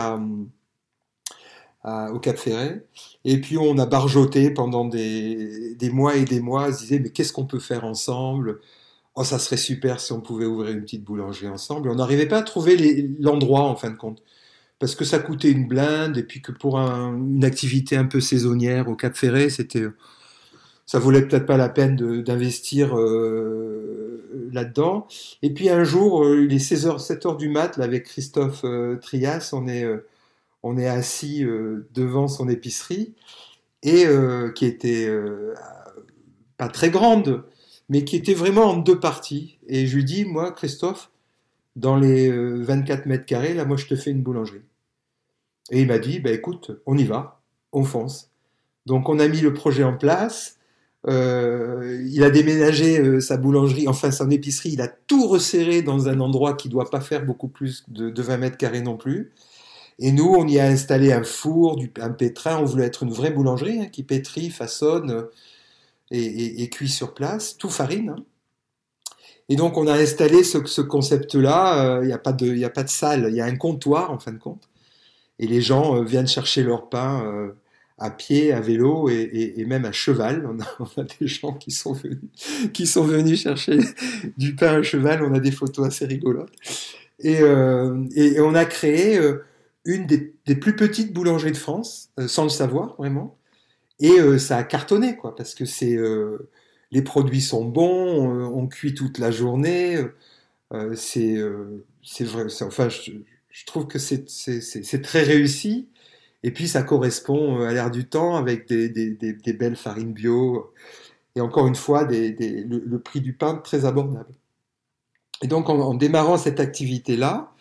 au Cap Ferret. Et puis on a barjoté pendant des mois et des mois, on se disait mais qu'est-ce qu'on peut faire ensemble? Oh, ça serait super si on pouvait ouvrir une petite boulangerie ensemble. Et on n'arrivait pas à trouver l'endroit en fin de compte. Parce que ça coûtait une blinde, et puis que pour une activité un peu saisonnière au Cap Ferret, ça valait peut-être pas la peine d'investir là-dedans. Et puis un jour, il est 7h du mat, là, avec Christophe Trias, on est assis devant son épicerie, et qui était pas très grande, mais qui était vraiment en deux parties. Et je lui dis, moi, Christophe, dans les 24 mètres carrés, là, moi, je te fais une boulangerie. Et il m'a dit, bah, écoute, on y va, on fonce. Donc, on a mis le projet en place. Il a déménagé sa boulangerie, enfin son épicerie, il a tout resserré dans un endroit qui ne doit pas faire beaucoup plus de 20 mètres carrés non plus. Et nous, on y a installé un four, un pétrin. On voulait être une vraie boulangerie, hein, qui pétrit, façonne et cuit sur place, tout farine, hein. Et donc, on a installé ce concept-là. Il n'y a pas de salle, il y a un comptoir, en fin de compte. Et les gens viennent chercher leur pain à pied, à vélo et même à cheval. On a des gens qui sont venus chercher du pain à cheval. On a des photos assez rigolotes. Et on a créé une des plus petites boulangeries de France, sans le savoir vraiment. Et ça a cartonné, quoi, parce que les produits sont bons, on cuit toute la journée. C'est vrai. Enfin, je trouve que c'est très réussi. Et puis ça correspond à l'ère du temps avec des belles farines bio. Et encore une fois, le prix du pain très abordable. Et donc en démarrant cette activité-là,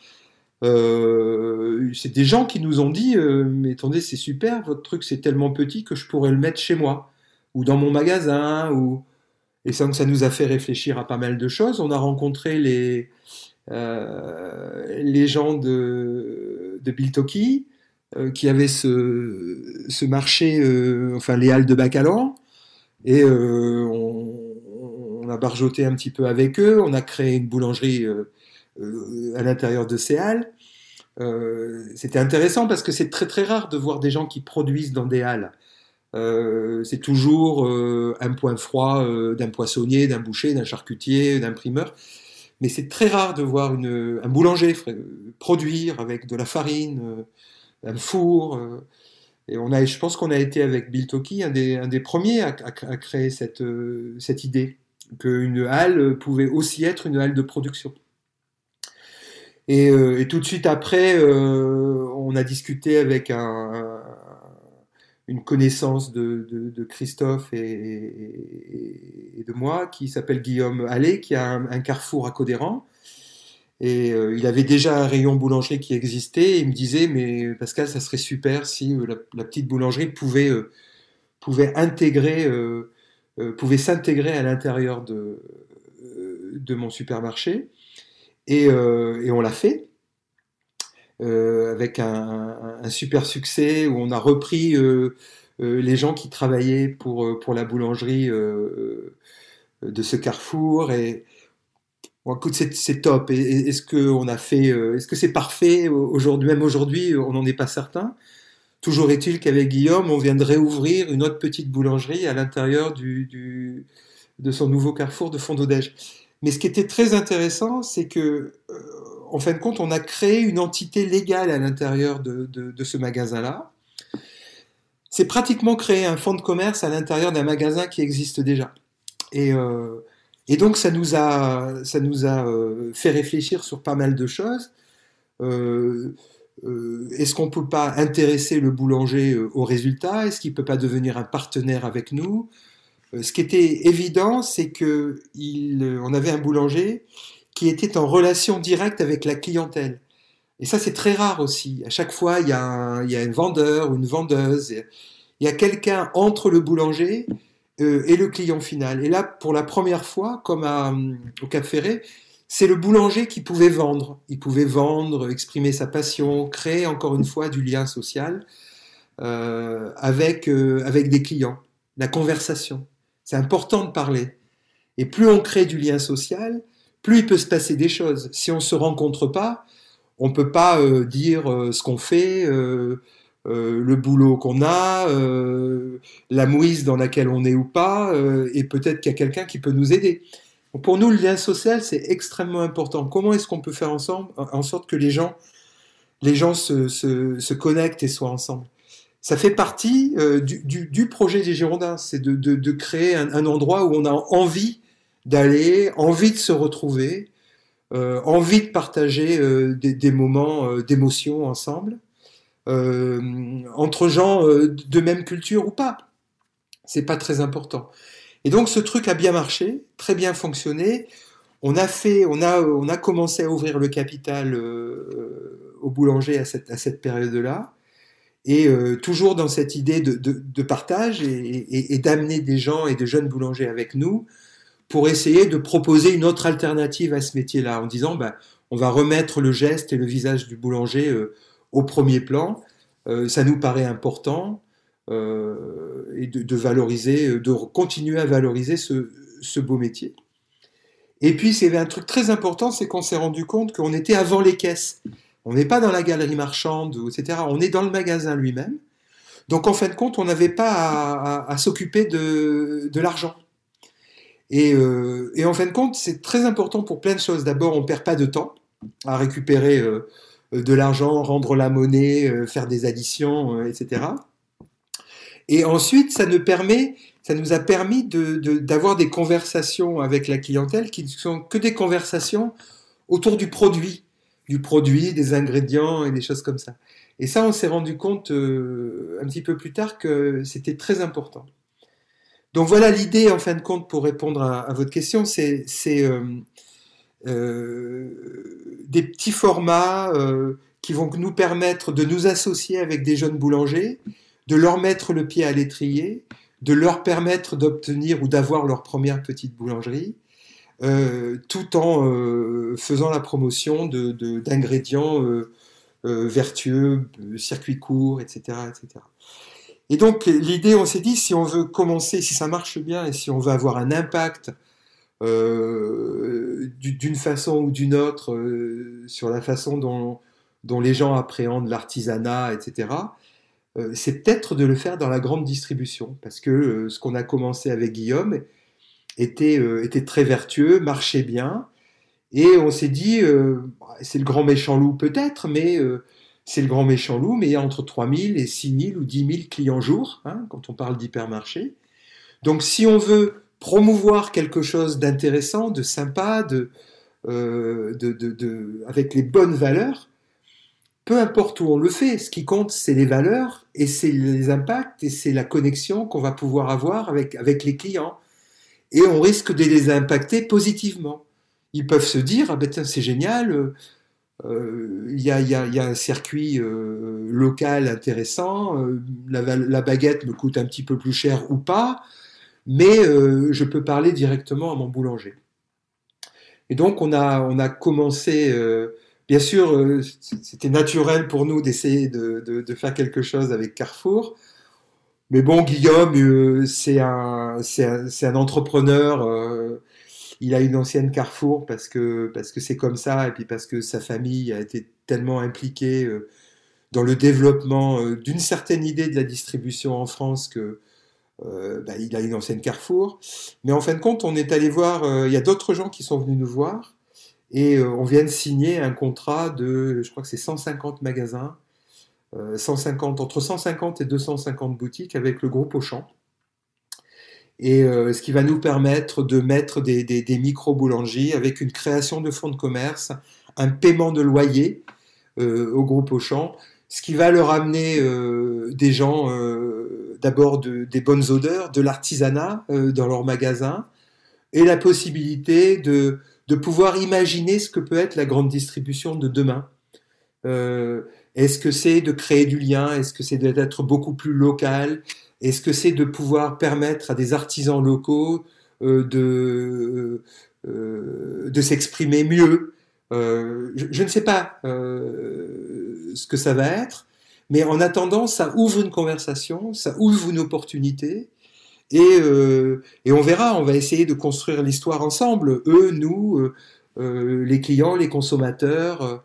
c'est des gens qui nous ont dit mais attendez, c'est super, votre truc c'est tellement petit que je pourrais le mettre chez moi ou dans mon magasin. Et ça nous a fait réfléchir à pas mal de choses. On a rencontré les gens de Biltoki qui avaient ce marché, enfin les halles de Bacalan, et on a barjoté un petit peu avec eux. On a créé une boulangerie à l'intérieur de ces halles. C'était intéressant parce que c'est très très rare de voir des gens qui produisent dans des halles. C'est toujours un point froid d'un poissonnier, d'un boucher, d'un charcutier, d'un primeur. Mais c'est très rare de voir un boulanger produire avec de la farine, un four. Et je pense qu'on a été avec Biltoki un des premiers à créer cette idée qu'une halle pouvait aussi être une halle de production. Et tout de suite après, on a discuté avec une connaissance de Christophe et de moi, qui s'appelle Guillaume Allais, qui a un carrefour à Codéran. Et il avait déjà un rayon boulangerie qui existait. Et il me disait, mais Pascal, ça serait super si la petite boulangerie pouvait s'intégrer à l'intérieur de mon supermarché. Et on l'a fait. Avec un super succès où on a repris les gens qui travaillaient pour la boulangerie de ce carrefour. Et bon, écoute, c'est top. Et est-ce que c'est parfait aujourd'hui? Même aujourd'hui, on n'en est pas certain. Toujours est-il qu'avec Guillaume, on vient de réouvrir une autre petite boulangerie à l'intérieur de son nouveau carrefour de Fond-d'Odège. Mais ce qui était très intéressant, c'est que en fin de compte, on a créé une entité légale à l'intérieur de ce magasin-là. C'est pratiquement créer un fonds de commerce à l'intérieur d'un magasin qui existe déjà. Et donc, ça nous a fait réfléchir sur pas mal de choses. est-ce qu'on peut pas intéresser le boulanger au résultat? Est-ce qu'il peut pas devenir un partenaire avec nous? Ce qui était évident, c'est que on avait un boulanger qui était en relation directe avec la clientèle. Et ça, c'est très rare aussi. À chaque fois, il y a un vendeur ou une vendeuse. Il y a quelqu'un entre le boulanger et le client final. Et là, pour la première fois, comme au Cap Ferré, c'est le boulanger qui pouvait vendre. Il pouvait vendre, exprimer sa passion, créer encore une fois du lien social avec des clients. La conversation. C'est important de parler. Et plus on crée du lien social, plus il peut se passer des choses. Si on ne se rencontre pas, on ne peut pas dire ce qu'on fait, le boulot qu'on a, la mouise dans laquelle on est ou pas, et peut-être qu'il y a quelqu'un qui peut nous aider. Donc pour nous, le lien social, c'est extrêmement important. Comment est-ce qu'on peut faire ensemble, en sorte que les gens se connectent et soient ensemble? Ça fait partie du projet des Girondins, c'est de créer un endroit où on a envie d'aller, envie de se retrouver, envie de partager des moments d'émotion ensemble, entre gens de même culture ou pas. C'est pas très important. Et donc ce truc a bien marché, très bien fonctionné. On a commencé à ouvrir le capital au boulanger à cette période-là. Et toujours dans cette idée de partage et d'amener des gens et de jeunes boulangers avec nous pour essayer de proposer une autre alternative à ce métier-là, en disant on va remettre le geste et le visage du boulanger au premier plan. Ça nous paraît important et de valoriser, de continuer à valoriser ce beau métier. Et puis, il y avait un truc très important, c'est qu'on s'est rendu compte qu'on était avant les caisses. On n'est pas dans la galerie marchande, etc. On est dans le magasin lui-même. Donc, en fin de compte, on n'avait pas à s'occuper de l'argent. Et en fin de compte, c'est très important pour plein de choses. D'abord, on ne perd pas de temps à récupérer de l'argent, rendre la monnaie, faire des additions, etc. Et ensuite, ça nous a permis d'avoir des conversations avec la clientèle qui ne sont que des conversations autour du produit, des ingrédients et des choses comme ça. Et ça, on s'est rendu compte un petit peu plus tard que c'était très important. Donc voilà l'idée, en fin de compte, pour répondre à votre question, c'est des petits formats qui vont nous permettre de nous associer avec des jeunes boulangers, de leur mettre le pied à l'étrier, de leur permettre d'obtenir ou d'avoir leur première petite boulangerie, tout en faisant la promotion d'ingrédients vertueux, circuits courts, etc., etc. Et donc l'idée, on s'est dit, si on veut commencer, si ça marche bien et si on veut avoir un impact d'une façon ou d'une autre sur la façon dont les gens appréhendent l'artisanat, etc., c'est peut-être de le faire dans la grande distribution, parce que ce qu'on a commencé avec Guillaume était très vertueux, marchait bien, et on s'est dit, c'est le grand méchant loup peut-être, mais c'est le grand méchant loup, mais il y a entre 3000 et 6000 ou 10 000 clients jour, quand on parle d'hypermarché. Donc si on veut promouvoir quelque chose d'intéressant, de sympa, avec les bonnes valeurs, peu importe où on le fait, ce qui compte, c'est les valeurs, et c'est les impacts, et c'est la connexion qu'on va pouvoir avoir avec les clients. Et on risque de les impacter positivement. Ils peuvent se dire, tiens, c'est génial, il y a un circuit local intéressant, la baguette me coûte un petit peu plus cher ou pas, mais je peux parler directement à mon boulanger. Et donc on a commencé, bien sûr, c'était naturel pour nous d'essayer de faire quelque chose avec Carrefour, mais bon, Guillaume, c'est un entrepreneur, il a une ancienne Carrefour parce que c'est comme ça, et puis parce que sa famille a été tellement impliquée dans le développement d'une certaine idée de la distribution en France que il a une ancienne Carrefour. Mais en fin de compte, on est allé voir, il y a d'autres gens qui sont venus nous voir, et on vient de signer un contrat je crois que c'est 150 magasins, entre 150 et 250 boutiques avec le groupe Auchan. Et ce qui va nous permettre de mettre des micro-boulangeries avec une création de fonds de commerce, un paiement de loyer au groupe Auchan, ce qui va leur amener des gens, d'abord des bonnes odeurs, de l'artisanat dans leur magasin, et la possibilité de pouvoir imaginer ce que peut être la grande distribution de demain. Est-ce que c'est de créer du lien? Est-ce que c'est d'être beaucoup plus local? Est-ce que c'est de pouvoir permettre à des artisans locaux de s'exprimer mieux? Je ne sais pas ce que ça va être, mais en attendant, ça ouvre une conversation, ça ouvre une opportunité, et on verra, on va essayer de construire l'histoire ensemble, eux, nous, les clients, les consommateurs,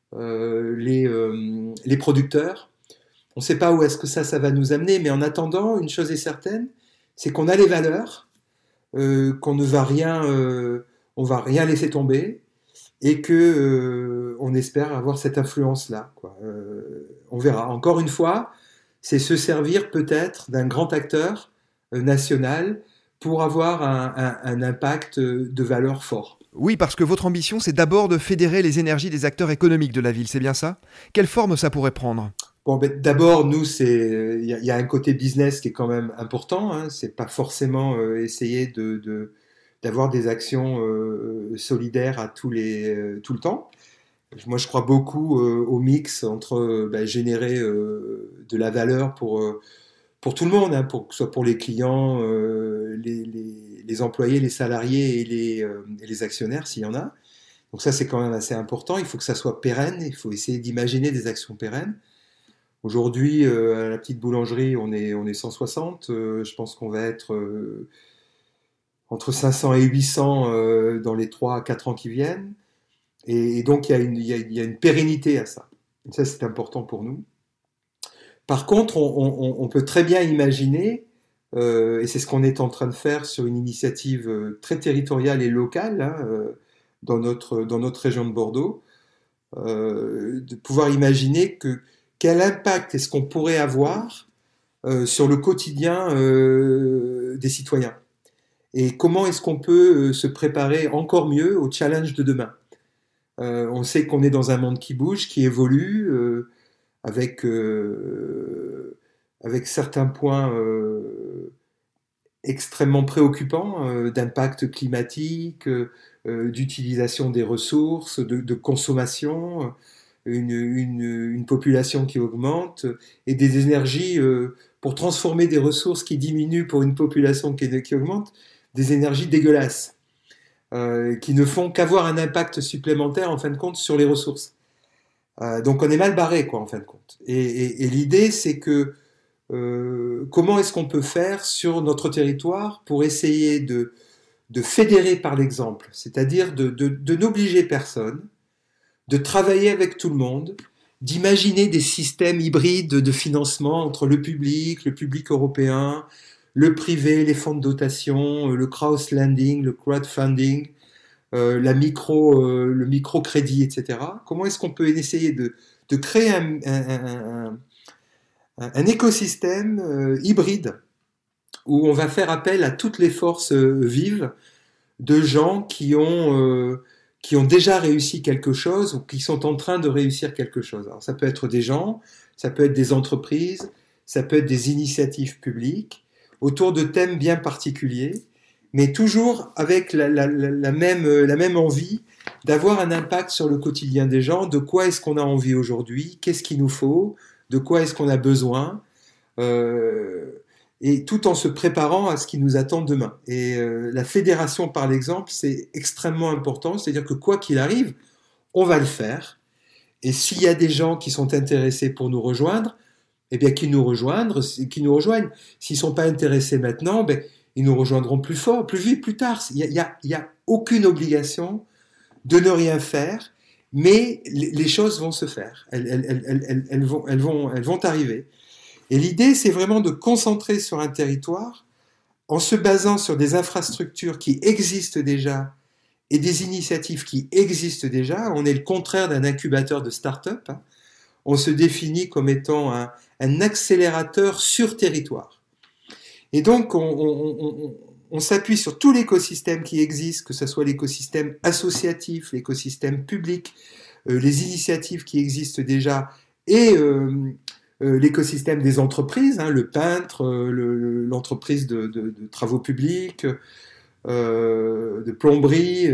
les producteurs. On ne sait pas où est-ce que ça va nous amener, mais en attendant, une chose est certaine, c'est qu'on a les valeurs, qu'on ne va rien, on va rien laisser tomber, et que on espère avoir cette influence-là, quoi. On verra. Encore une fois, c'est se servir peut-être d'un grand acteur national pour avoir un impact de valeur fort. Oui, parce que votre ambition, c'est d'abord de fédérer les énergies des acteurs économiques de la ville, c'est bien ça? Quelle forme ça pourrait prendre? Bon, ben, d'abord, nous, il y a un côté business qui est quand même important, hein. C'est pas forcément essayer d'avoir des actions solidaires à tout le temps. Moi, je crois beaucoup au mix entre générer de la valeur pour tout le monde, hein, que ce soit pour les clients, les employés, les salariés et les actionnaires, s'il y en a. Donc ça, c'est quand même assez important. Il faut que ça soit pérenne. Il faut essayer d'imaginer des actions pérennes. Aujourd'hui, à la petite boulangerie, on est 160. Je pense qu'on va être entre 500 et 800 dans les 3 à 4 ans qui viennent. Et donc, il y a une pérennité à ça. Et ça, c'est important pour nous. Par contre, on peut très bien imaginer, et c'est ce qu'on est en train de faire sur une initiative très territoriale et locale, hein, dans notre région de Bordeaux, de pouvoir imaginer quel impact est-ce qu'on pourrait avoir sur le quotidien des citoyens. Et comment est-ce qu'on peut se préparer encore mieux au challenge de demain. On sait qu'on est dans un monde qui bouge, qui évolue, avec certains points extrêmement préoccupants d'impact climatique, d'utilisation des ressources, de consommation, une population qui augmente, et des énergies pour transformer des ressources qui diminuent pour une population qui augmente, des énergies dégueulasses, qui ne font qu'avoir un impact supplémentaire en fin de compte sur les ressources. Donc on est mal barré, quoi, en fin de compte. Et l'idée, c'est que comment est-ce qu'on peut faire sur notre territoire pour essayer de fédérer par l'exemple, c'est-à-dire de n'obliger personne, de travailler avec tout le monde, d'imaginer des systèmes hybrides de financement entre le public européen, le privé, les fonds de dotation, le crowdlending, le crowdfunding, le microcrédit, etc. Comment est-ce qu'on peut essayer de créer un écosystème hybride où on va faire appel à toutes les forces vives de gens qui ont déjà réussi quelque chose ou qui sont en train de réussir quelque chose. Alors, ça peut être des gens, ça peut être des entreprises, ça peut être des initiatives publiques autour de thèmes bien particuliers, mais toujours avec la même envie d'avoir un impact sur le quotidien des gens. De quoi est-ce qu'on a envie aujourd'hui? Qu'est-ce qu'il nous faut? De quoi est-ce qu'on a besoin? Et tout en se préparant à ce qui nous attend demain. Et la fédération par l'exemple, c'est extrêmement important. C'est-à-dire que quoi qu'il arrive, on va le faire. Et s'il y a des gens qui sont intéressés pour nous rejoindre, eh bien qu'ils nous rejoignent. S'ils ne sont pas intéressés maintenant, ils nous rejoindront plus fort, plus vite, plus tard. Il y a aucune obligation de ne rien faire, mais les choses vont se faire. Elles vont arriver. Et l'idée, c'est vraiment de concentrer sur un territoire en se basant sur des infrastructures qui existent déjà et des initiatives qui existent déjà. On est le contraire d'un incubateur de start-up, hein. On se définit comme étant un accélérateur sur territoire. Et donc, on s'appuie sur tout l'écosystème qui existe, que ce soit l'écosystème associatif, l'écosystème public, les initiatives qui existent déjà et l'écosystème des entreprises, hein, le peintre, l'entreprise de travaux publics, de plomberie,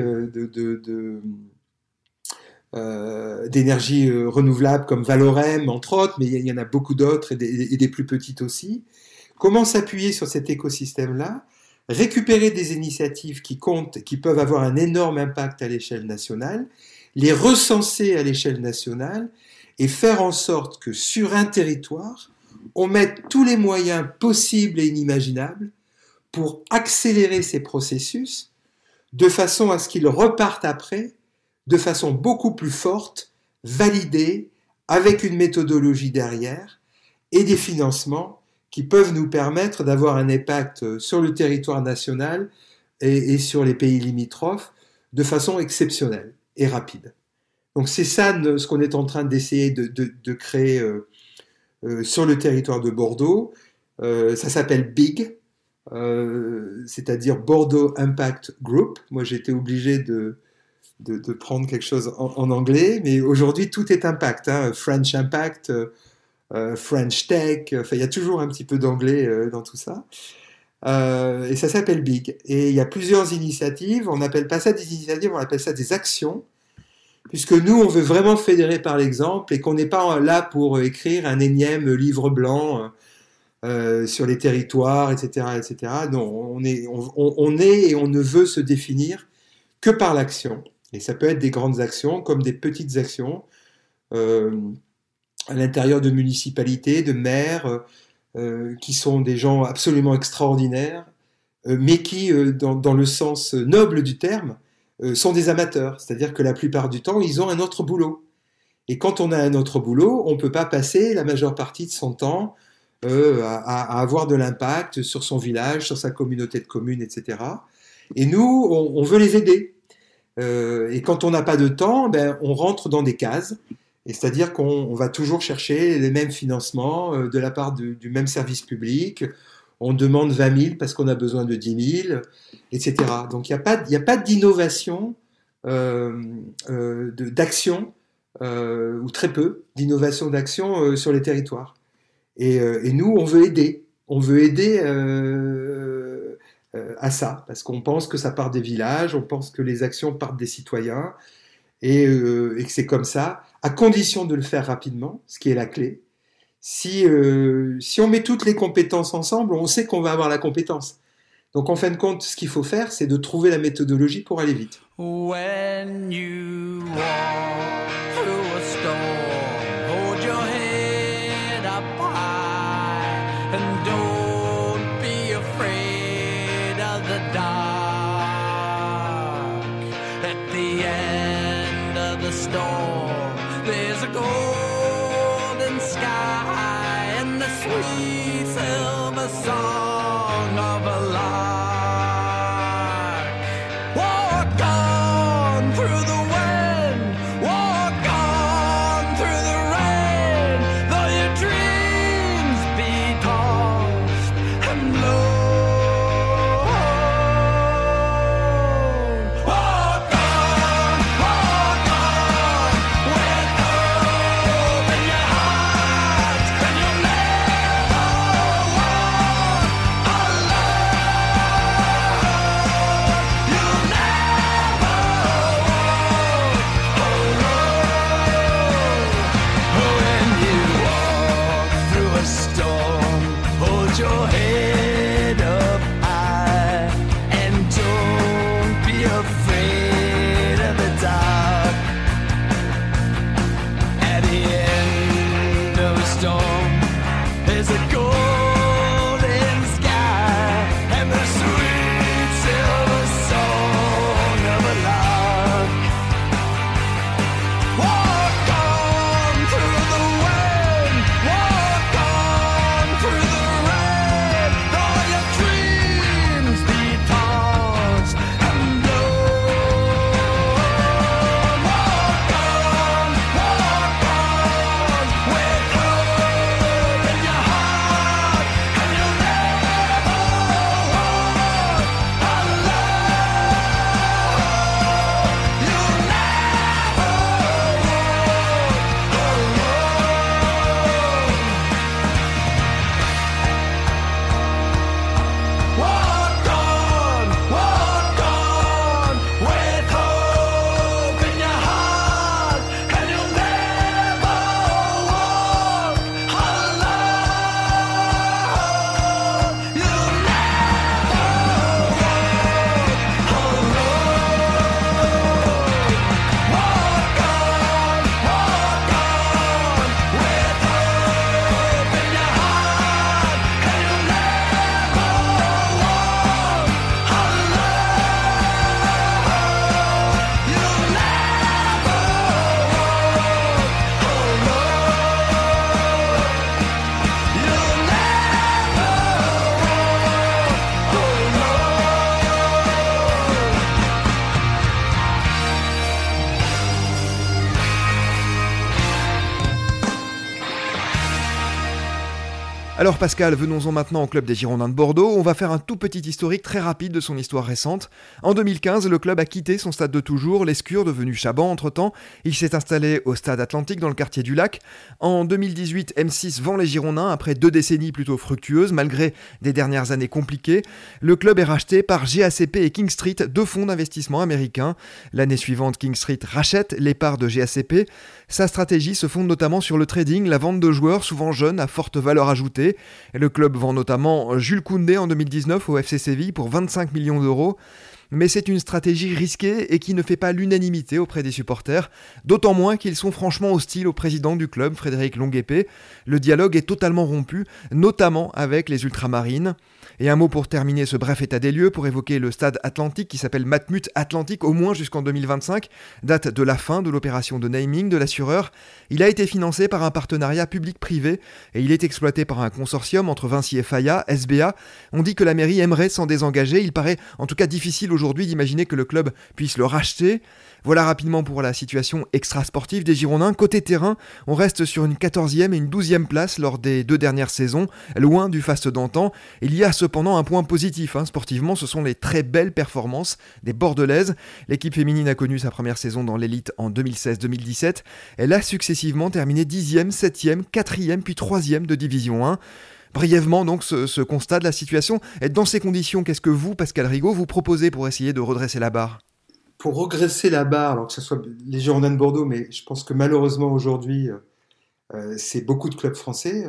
d'énergie renouvelable comme Valorem, entre autres, mais il y en a beaucoup d'autres et des plus petites aussi. Comment s'appuyer sur cet écosystème-là, récupérer des initiatives qui comptent, qui peuvent avoir un énorme impact à l'échelle nationale, les recenser à l'échelle nationale et faire en sorte que sur un territoire, on mette tous les moyens possibles et inimaginables pour accélérer ces processus de façon à ce qu'ils repartent après de façon beaucoup plus forte, validée, avec une méthodologie derrière et des financements qui peuvent nous permettre d'avoir un impact sur le territoire national et sur les pays limitrophes de façon exceptionnelle et rapide. Donc c'est ça ce qu'on est en train d'essayer de créer sur le territoire de Bordeaux. Ça s'appelle BIG, c'est-à-dire Bordeaux Impact Group. Moi j'étais obligé de prendre quelque chose en anglais, mais aujourd'hui tout est impact, hein. French Impact, French Tech, enfin il y a toujours un petit peu d'anglais dans tout ça. Et ça s'appelle BIG. Et il y a plusieurs initiatives, on n'appelle pas ça des initiatives, on appelle ça des actions, puisque nous on veut vraiment fédérer par l'exemple et qu'on n'est pas là pour écrire un énième livre blanc sur les territoires, etc., etc. Non, on est et on ne veut se définir que par l'action. Et ça peut être des grandes actions comme des petites actions à l'intérieur de municipalités, de maires, qui sont des gens absolument extraordinaires, mais qui, dans le sens noble du terme, sont des amateurs. C'est-à-dire que la plupart du temps, ils ont un autre boulot. Et quand on a un autre boulot, on ne peut pas passer la majeure partie de son temps à avoir de l'impact sur son village, sur sa communauté de communes, etc. Et nous, on veut les aider. Et quand on n'a pas de temps, ben, on rentre dans des cases. Et c'est-à-dire qu'on va toujours chercher les mêmes financements de la part du même service public. On demande 20 000 parce qu'on a besoin de 10 000, etc. Donc il n'y a pas d'innovation, d'action, ou très peu d'innovation d'action sur les territoires. Et nous, on veut aider. On veut aider à ça, parce qu'on pense que ça part des villages, on pense que les actions partent des citoyens, et que c'est comme ça, à condition de le faire rapidement, ce qui est la clé. Si on met toutes les compétences ensemble, on sait qu'on va avoir la compétence. Donc en fin de compte, ce qu'il faut faire, c'est de trouver la méthodologie pour aller vite. When you walk through a storm, hold your head up high and don't be afraid of the dark. At the end of the storm, there's a golden sky and the sweet silver song of a lark. Walk on through the wind, walk on through the rain, though your dreams be tossed and blown. Walk on with hope in your heart, and you'll never walk alone. You'll never walk alone. When you walk through a storm, hold your head up high and don't be afraid of the dark. At the end of a storm, there's a golden sky and the sweet silver song of a lark. Walk on through the wind, walk on through the rain, Alors Pascal, venons-en maintenant au club des Girondins de Bordeaux. On va faire un tout petit historique très rapide de son histoire récente. En 2015, le club a quitté son stade de toujours, l'Escure, devenu Chaban entre-temps. Il s'est installé au stade Atlantique dans le quartier du Lac. En 2018, M6 vend les Girondins après 2 décennies plutôt fructueuses, malgré des dernières années compliquées. Le club est racheté par GACP et King Street, 2 fonds d'investissement américains. L'année suivante, King Street rachète les parts de GACP. Sa stratégie se fonde notamment sur le trading, la vente de joueurs souvent jeunes à forte valeur ajoutée. Le club vend notamment Jules Koundé en 2019 au FC Séville pour 25 millions d'euros. Mais c'est une stratégie risquée et qui ne fait pas l'unanimité auprès des supporters, d'autant moins qu'ils sont franchement hostiles au président du club, Frédéric Longuepée. Le dialogue est totalement rompu, notamment avec les Ultramarines. Et un mot pour terminer ce bref état des lieux, pour évoquer le stade Atlantique qui s'appelle Matmut Atlantique au moins jusqu'en 2025, date de la fin de l'opération de naming de l'assureur. Il a été financé par un partenariat public-privé et il est exploité par un consortium entre Vinci et Faya, SBA. On dit que la mairie aimerait s'en désengager, il paraît en tout cas difficile aujourd'hui d'imaginer que le club puisse le racheter. Voilà rapidement pour la situation extra-sportive des Girondins. Côté terrain, on reste sur une 14e et une 12e place lors des 2 dernières saisons, loin du faste d'antan. Il y a cependant un point positif, sportivement, ce sont les très belles performances des Bordelaises. L'équipe féminine a connu sa première saison dans l'élite en 2016-2017. Elle a successivement terminé 10e, 7e, 4e puis 3e de Division 1. Brièvement donc ce constat de la situation. Et dans ces conditions, qu'est-ce que vous, Pascal Rigaud, vous proposez pour essayer de redresser la barre ? Pour regresser la barre, alors que ce soit les Girondins de Bordeaux, mais je pense que malheureusement aujourd'hui, c'est beaucoup de clubs français.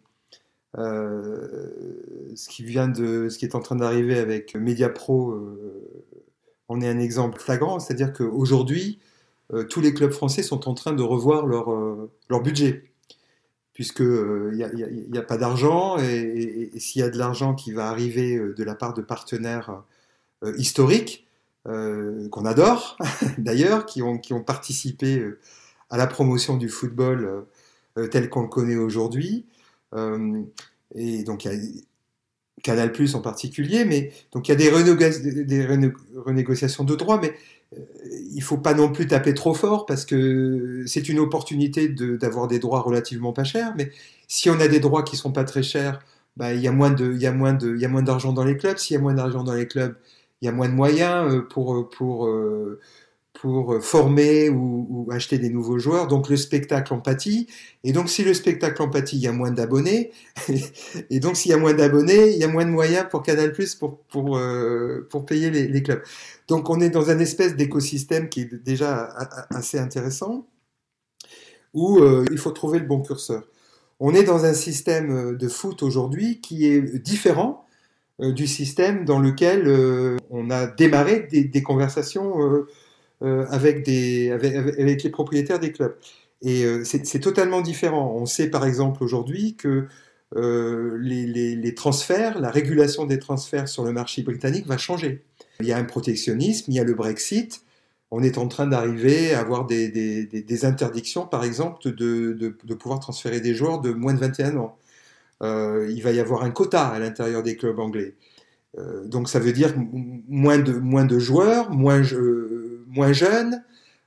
Ce qui est en train d'arriver avec Mediapro en est un exemple flagrant. C'est-à-dire qu'aujourd'hui, tous les clubs français sont en train de revoir leur budget. Puisqu'il n'y a pas d'argent, et s'il y a de l'argent qui va arriver de la part de partenaires historiques, qu'on adore d'ailleurs, qui ont participé à la promotion du football tel qu'on le connaît aujourd'hui, et donc il y a Canal+ en particulier, mais donc il y a des renégociations de droits, mais il ne faut pas non plus taper trop fort parce que c'est une opportunité d'avoir des droits relativement pas chers, mais si on a des droits qui ne sont pas très chers, il y a moins d'argent dans les clubs. S'il y a moins d'argent dans les clubs, il y a moins de moyens pour former ou acheter des nouveaux joueurs. Donc le spectacle en pâtit. Et donc si le spectacle en pâtit, il y a moins d'abonnés. Et donc s'il y a moins d'abonnés, il y a moins de moyens pour Canal+ pour payer les clubs. Donc on est dans un espèce d'écosystème qui est déjà assez intéressant, où il faut trouver le bon curseur. On est dans un système de foot aujourd'hui qui est différent du système dans lequel on a démarré des conversations avec les propriétaires des clubs. Et c'est totalement différent. On sait par exemple aujourd'hui que les transferts, la régulation des transferts sur le marché britannique va changer. Il y a un protectionnisme, il y a le Brexit. On est en train d'arriver à avoir des interdictions, par exemple, de pouvoir transférer des joueurs de moins de 21 ans. Il va y avoir un quota à l'intérieur des clubs anglais. Donc ça veut dire moins de joueurs, moins jeunes.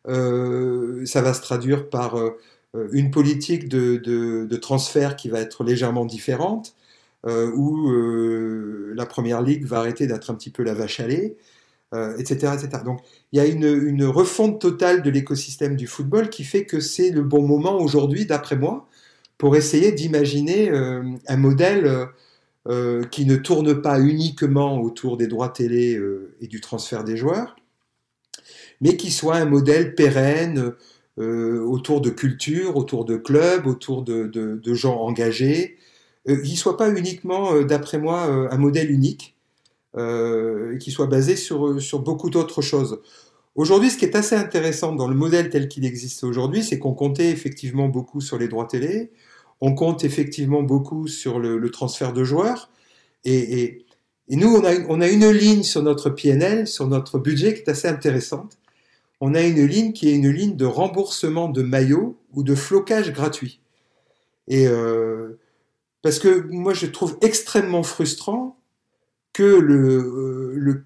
Ça va se traduire par une politique de transfert qui va être légèrement différente, où la Première Ligue va arrêter d'être un petit peu la vache à lait, etc., etc. Donc il y a une refonte totale de l'écosystème du football qui fait que c'est le bon moment aujourd'hui, d'après moi, pour essayer d'imaginer un modèle qui ne tourne pas uniquement autour des droits télé et du transfert des joueurs, mais qui soit un modèle pérenne autour de culture, autour de clubs, autour de gens engagés, qui ne soit pas uniquement, d'après moi, un modèle unique, qui soit basé sur beaucoup d'autres choses. Aujourd'hui, ce qui est assez intéressant dans le modèle tel qu'il existe aujourd'hui, c'est qu'on comptait effectivement beaucoup sur les droits télé, on compte effectivement beaucoup sur le transfert de joueurs, et nous, on a une ligne sur notre PNL, sur notre budget qui est assez intéressante. On a une ligne qui est une ligne de remboursement de maillots ou de flocage gratuit. Et parce que moi, je trouve extrêmement frustrant que le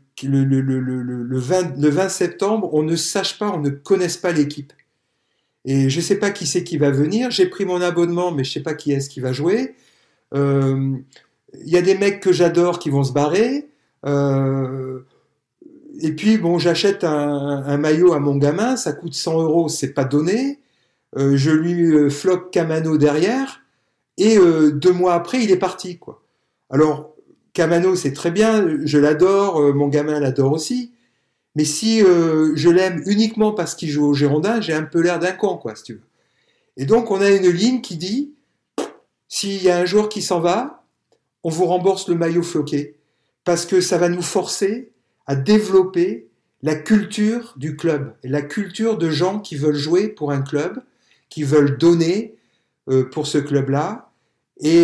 20 septembre, on ne sache pas, on ne connaisse pas l'équipe. Et je ne sais pas qui c'est qui va venir. J'ai pris mon abonnement, mais je ne sais pas qui est-ce qui va jouer. Il y a des mecs que j'adore qui vont se barrer. Et puis, bon, j'achète un maillot à mon gamin, ça coûte 100 €, c'est pas donné. Je lui floque Camano derrière, et 2 mois après, il est parti, quoi. Alors, Camano, c'est très bien, je l'adore, mon gamin l'adore aussi. Mais si je l'aime uniquement parce qu'il joue au Girondins, j'ai un peu l'air d'un con, quoi, si tu veux. Et donc, on a une ligne qui dit, s'il y a un joueur qui s'en va, on vous rembourse le maillot floqué, parce que ça va nous forcer à développer la culture du club, et la culture de gens qui veulent jouer pour un club, qui veulent donner pour ce club-là, et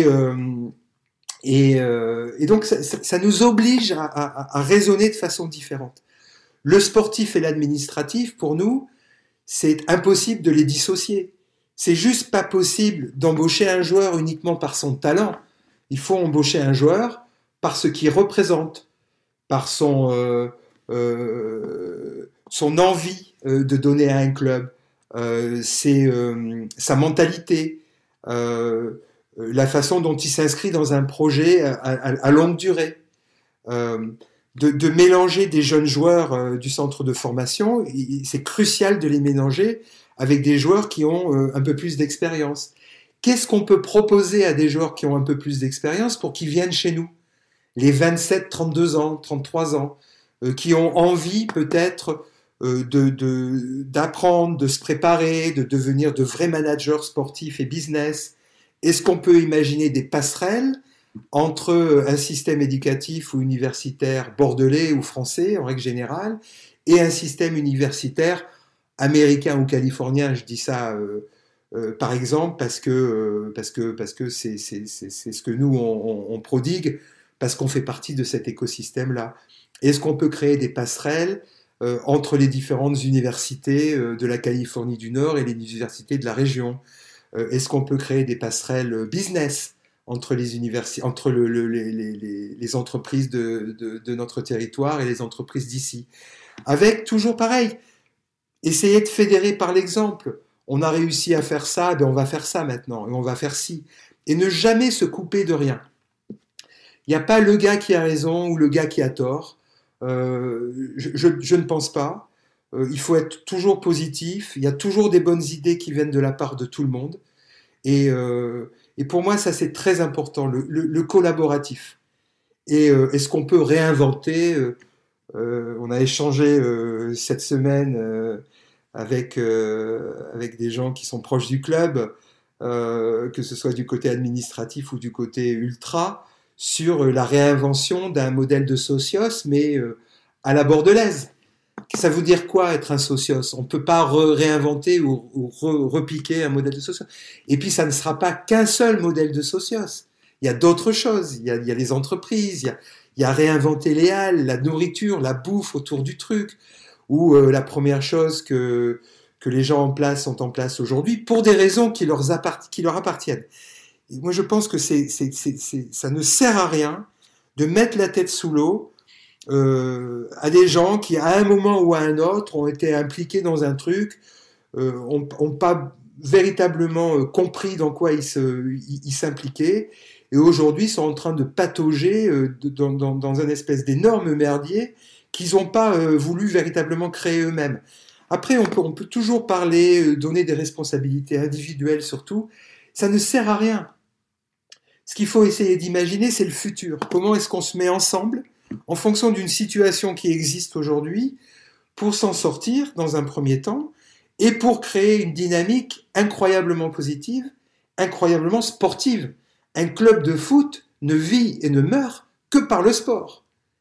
donc ça nous oblige à raisonner de façon différente. Le sportif et l'administratif, pour nous, c'est impossible de les dissocier. C'est juste pas possible d'embaucher un joueur uniquement par son talent. Il faut embaucher un joueur par ce qu'il représente, par son envie de donner à un club, sa mentalité, la façon dont il s'inscrit dans un projet à longue durée. De mélanger des jeunes joueurs du centre de formation, c'est crucial de les mélanger avec des joueurs qui ont un peu plus d'expérience. Qu'est-ce qu'on peut proposer à des joueurs qui ont un peu plus d'expérience pour qu'ils viennent chez nous ? Les 27, 32 ans, 33 ans, qui ont envie peut-être d'apprendre, de se préparer, de devenir de vrais managers sportifs et business. Est-ce qu'on peut imaginer des passerelles entre un système éducatif ou universitaire bordelais ou français, en règle générale, et un système universitaire américain ou californien? Je dis ça par exemple parce que c'est ce que nous on prodigue, parce qu'on fait partie de cet écosystème-là. Est-ce qu'on peut créer des passerelles entre les différentes universités de la Californie du Nord et les universités de la région? Est-ce qu'on peut créer des passerelles business entre les entreprises de notre territoire et les entreprises d'ici? Avec, toujours pareil, essayer de fédérer par l'exemple. On a réussi à faire ça, ben on va faire ça maintenant, et on va faire ci. Et ne jamais se couper de rien. Il n'y a pas le gars qui a raison ou le gars qui a tort. Je ne pense pas. Il faut être toujours positif. Il y a toujours des bonnes idées qui viennent de la part de tout le monde. Et pour moi, ça, c'est très important, le collaboratif. Et est-ce qu'on peut réinventer on a échangé cette semaine avec des gens qui sont proches du club, que ce soit du côté administratif ou du côté ultra, sur la réinvention d'un modèle de socios, mais à la bordelaise. Ça veut dire quoi être un socios? On ne peut pas réinventer ou repiquer un modèle de socios. Et puis ça ne sera pas qu'un seul modèle de socios. Il y a d'autres choses. Il y a les entreprises, il y a réinventer les halles, la nourriture, la bouffe autour du truc, ou la première chose que les gens sont en place aujourd'hui, pour des raisons qui leur appartiennent. Et moi, je pense que ça ne sert à rien de mettre la tête sous l'eau à des gens qui, à un moment ou à un autre, ont été impliqués dans un truc, ont pas véritablement compris dans quoi ils s'impliquaient, et aujourd'hui sont en train de patauger dans un espèce d'énorme merdier qu'ils n'ont pas voulu véritablement créer eux-mêmes. Après, on peut toujours parler, donner des responsabilités individuelles surtout. Ça ne sert à rien. Ce qu'il faut essayer d'imaginer, c'est le futur. Comment est-ce qu'on se met ensemble, en fonction d'une situation qui existe aujourd'hui, pour s'en sortir dans un premier temps, et pour créer une dynamique incroyablement positive, incroyablement sportive. Un club de foot ne vit et ne meurt que par le sport.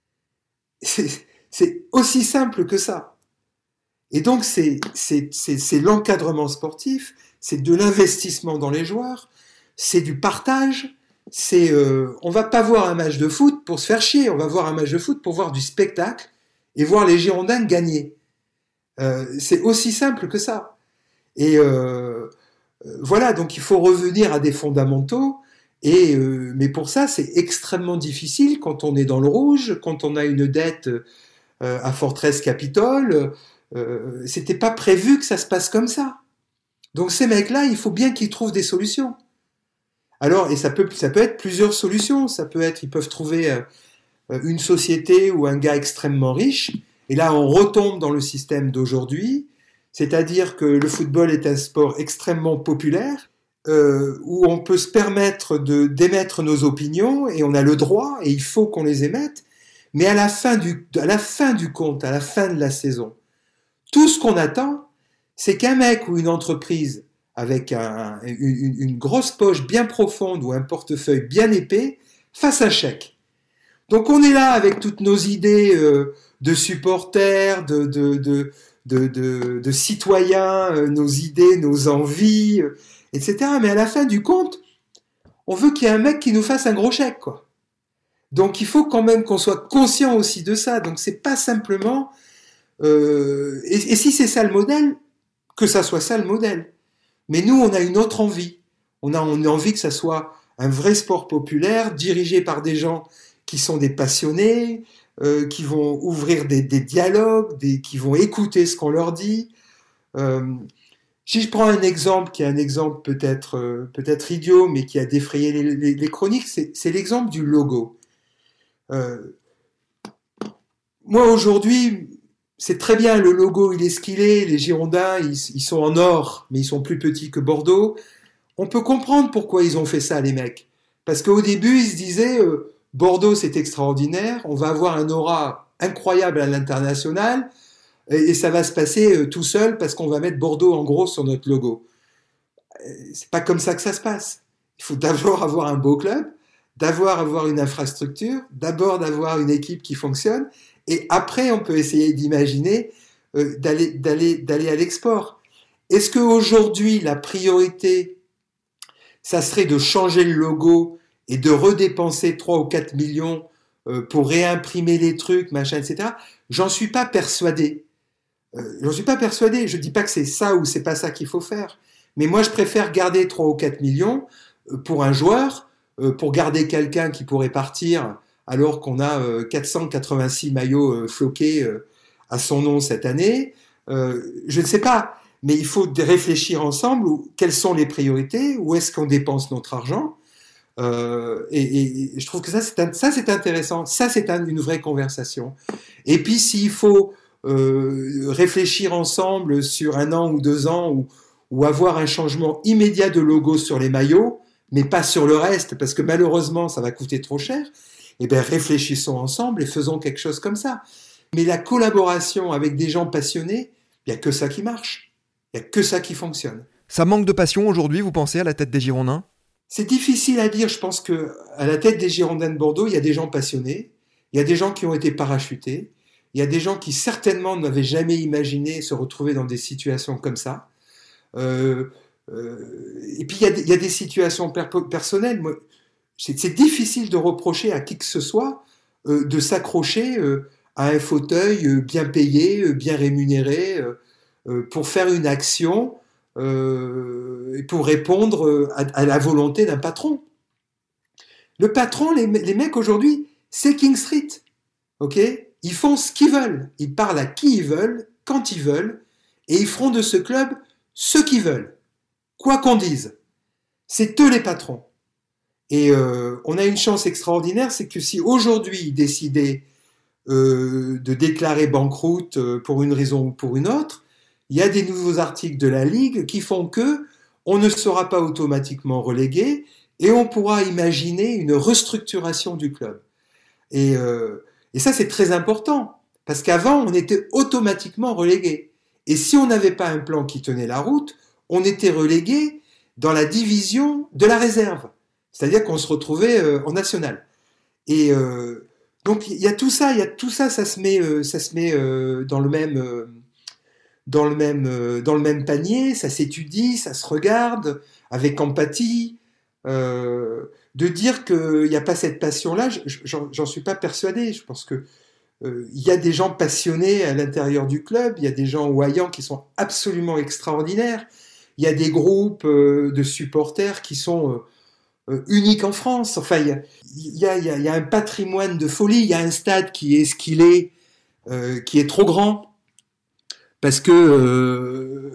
C'est aussi simple que ça. Et donc, c'est l'encadrement sportif, c'est de l'investissement dans les joueurs, c'est du partage, on va pas voir un match de foot pour se faire chier, on va voir un match de foot pour voir du spectacle et voir les Girondins gagner. C'est aussi simple que ça. Et voilà, donc il faut revenir à des fondamentaux, mais pour ça, c'est extrêmement difficile quand on est dans le rouge, quand on a une dette à Fortress Capital. C'était pas prévu que ça se passe comme ça. Donc ces mecs-là, il faut bien qu'ils trouvent des solutions. Alors, et ça peut être plusieurs solutions. Ça peut être, ils peuvent trouver une société ou un gars extrêmement riche. Et là, on retombe dans le système d'aujourd'hui. C'est-à-dire que le football est un sport extrêmement populaire, où on peut se permettre d'émettre nos opinions, et on a le droit, et il faut qu'on les émette. Mais à la fin du compte, à la fin de la saison, tout ce qu'on attend, c'est qu'un mec ou une entreprise avec une grosse poche bien profonde ou un portefeuille bien épais fasse un chèque. Donc on est là avec toutes nos idées de supporters, de citoyens, nos idées, nos envies, etc. Mais à la fin du compte, on veut qu'il y ait un mec qui nous fasse un gros chèque, quoi. Donc il faut quand même qu'on soit conscient aussi de ça. Donc c'est pas simplement... et si c'est ça le modèle, que ça soit ça le modèle. Mais nous, on a une autre envie. On a envie que ça soit un vrai sport populaire, dirigé par des gens qui sont des passionnés, qui vont ouvrir des dialogues, qui vont écouter ce qu'on leur dit. Si je prends un exemple, qui est un exemple peut-être idiot, mais qui a défrayé les chroniques, c'est l'exemple du logo. Moi, aujourd'hui... C'est très bien, le logo, il est ce qu'il est, les Girondins, ils sont en or, mais ils sont plus petits que Bordeaux. On peut comprendre pourquoi ils ont fait ça, les mecs. Parce qu'au début, ils se disaient, Bordeaux, c'est extraordinaire, on va avoir un aura incroyable à l'international, et ça va se passer tout seul, parce qu'on va mettre Bordeaux en gros sur notre logo. C'est pas comme ça que ça se passe. Il faut d'abord avoir un beau club, avoir une infrastructure, d'abord d'avoir une équipe qui fonctionne, et après, on peut essayer d'imaginer d'aller à l'export. Est-ce qu'aujourd'hui, la priorité, ça serait de changer le logo et de redépenser 3 ou 4 millions pour réimprimer les trucs, machin, etc. J'en suis pas persuadé. Je dis pas que c'est ça ou c'est pas ça qu'il faut faire. Mais moi, je préfère garder 3 ou 4 millions pour un joueur, pour garder quelqu'un qui pourrait partir alors qu'on a 486 maillots floqués à son nom cette année. Je ne sais pas, mais il faut réfléchir ensemble quelles sont les priorités, où est-ce qu'on dépense notre argent. Et je trouve que ça c'est intéressant, ça c'est une vraie conversation. Et puis s'il faut réfléchir ensemble sur 1 an ou 2 ans, ou avoir un changement immédiat de logo sur les maillots, mais pas sur le reste, parce que malheureusement ça va coûter trop cher, eh bien, réfléchissons ensemble et faisons quelque chose comme ça. Mais la collaboration avec des gens passionnés, il n'y a que ça qui marche. Il n'y a que ça qui fonctionne. Ça manque de passion aujourd'hui, vous pensez, à la tête des Girondins ? C'est difficile à dire. Je pense qu'à la tête des Girondins de Bordeaux, il y a des gens passionnés, il y a des gens qui ont été parachutés, il y a des gens qui certainement n'avaient jamais imaginé se retrouver dans des situations comme ça. Et puis, il y a des situations personnelles. Moi, c'est difficile de reprocher à qui que ce soit de s'accrocher à un fauteuil bien payé, bien rémunéré, pour faire une action et pour répondre à la volonté d'un patron. Le patron, les mecs aujourd'hui, c'est King Street. Ok ? Ils font ce qu'ils veulent. Ils parlent à qui ils veulent, quand ils veulent, et ils feront de ce club ce qu'ils veulent. Quoi qu'on dise. C'est eux les patrons. Et on a une chance extraordinaire, c'est que si aujourd'hui ils décidaient de déclarer banqueroute pour une raison ou pour une autre, il y a des nouveaux articles de la Ligue qui font que on ne sera pas automatiquement relégué et on pourra imaginer une restructuration du club. Et ça c'est très important, parce qu'avant on était automatiquement relégué. Et si on n'avait pas un plan qui tenait la route, on était relégué dans la division de la réserve. C'est-à-dire qu'on se retrouvait en national. Et donc il y a tout ça, ça se met dans le même panier, ça s'étudie, ça se regarde avec empathie. De dire qu'il n'y a pas cette passion-là, j'en suis pas persuadé. Je pense que il y a des gens passionnés à l'intérieur du club, il y a des gens ouaillants qui sont absolument extraordinaires. Il y a des groupes de supporters qui sont unique en France. Enfin, il y a un patrimoine de folie. Il y a un stade qui est ce qu'il est, qui est trop grand, parce que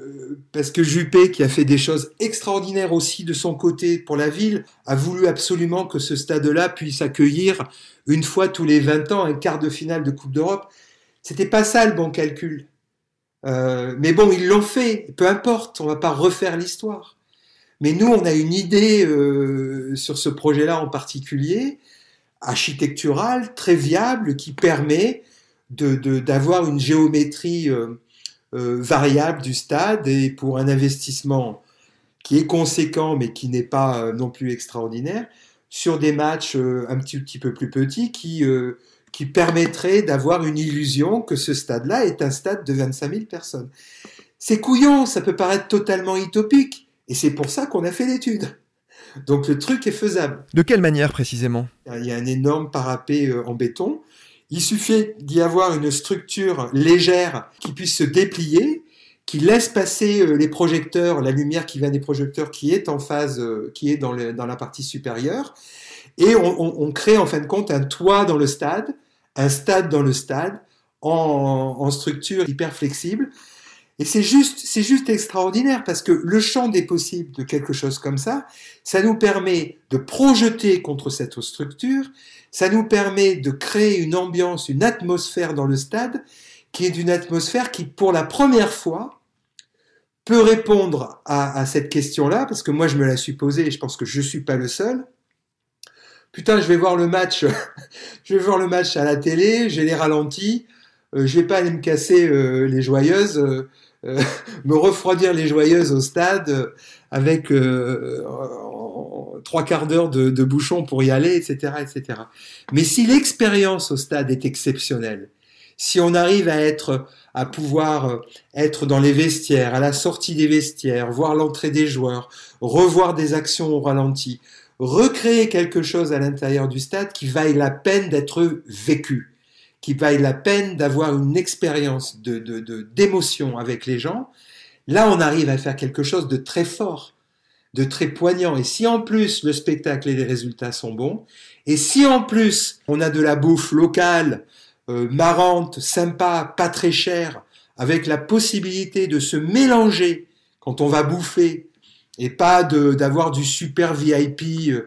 parce que Juppé, qui a fait des choses extraordinaires aussi de son côté pour la ville, a voulu absolument que ce stade-là puisse accueillir une fois tous les 20 ans un quart de finale de Coupe d'Europe. C'était pas ça le bon calcul. Mais bon, ils l'ont fait, peu importe, on va pas refaire l'histoire. Mais nous, on a une idée sur ce projet-là en particulier, architectural, très viable, qui permet d'avoir une géométrie variable du stade, et pour un investissement qui est conséquent mais qui n'est pas non plus extraordinaire, sur des matchs un petit peu plus petits qui permettraient d'avoir une illusion que ce stade-là est un stade de 25 000 personnes. C'est couillon, ça peut paraître totalement utopique, et c'est pour ça qu'on a fait l'étude. Donc le truc est faisable. De quelle manière précisément ? Il y a un énorme parapet en béton. Il suffit d'y avoir une structure légère qui puisse se déplier, qui laisse passer les projecteurs, la lumière qui vient des projecteurs qui est en phase, qui est dans la partie supérieure. Et on crée en fin de compte un toit dans le stade, un stade dans le stade, en structure hyper flexible. Et c'est juste extraordinaire, parce que le champ des possibles de quelque chose comme ça nous permet de projeter contre cette structure, ça nous permet de créer une ambiance, une atmosphère dans le stade, qui est une atmosphère qui, pour la première fois, peut répondre à cette question-là, parce que moi je me la suis posée et je pense que je suis pas le seul. Putain, je vais voir le match à la télé, j'ai les ralentis, je vais pas aller me casser les joyeuses, me refroidir les joyeuses au stade avec 3 quarts d'heure de bouchon pour y aller, etc., etc. Mais si l'expérience au stade est exceptionnelle, si on arrive à pouvoir être dans les vestiaires, à la sortie des vestiaires, voir l'entrée des joueurs, revoir des actions au ralenti, recréer quelque chose à l'intérieur du stade qui vaille la peine d'être vécu, qui vaille la peine d'avoir une expérience d'émotion avec les gens, là on arrive à faire quelque chose de très fort, de très poignant. Et si en plus le spectacle et les résultats sont bons, et si en plus on a de la bouffe locale, marrante, sympa, pas très chère, avec la possibilité de se mélanger quand on va bouffer, et pas d'avoir du super VIP,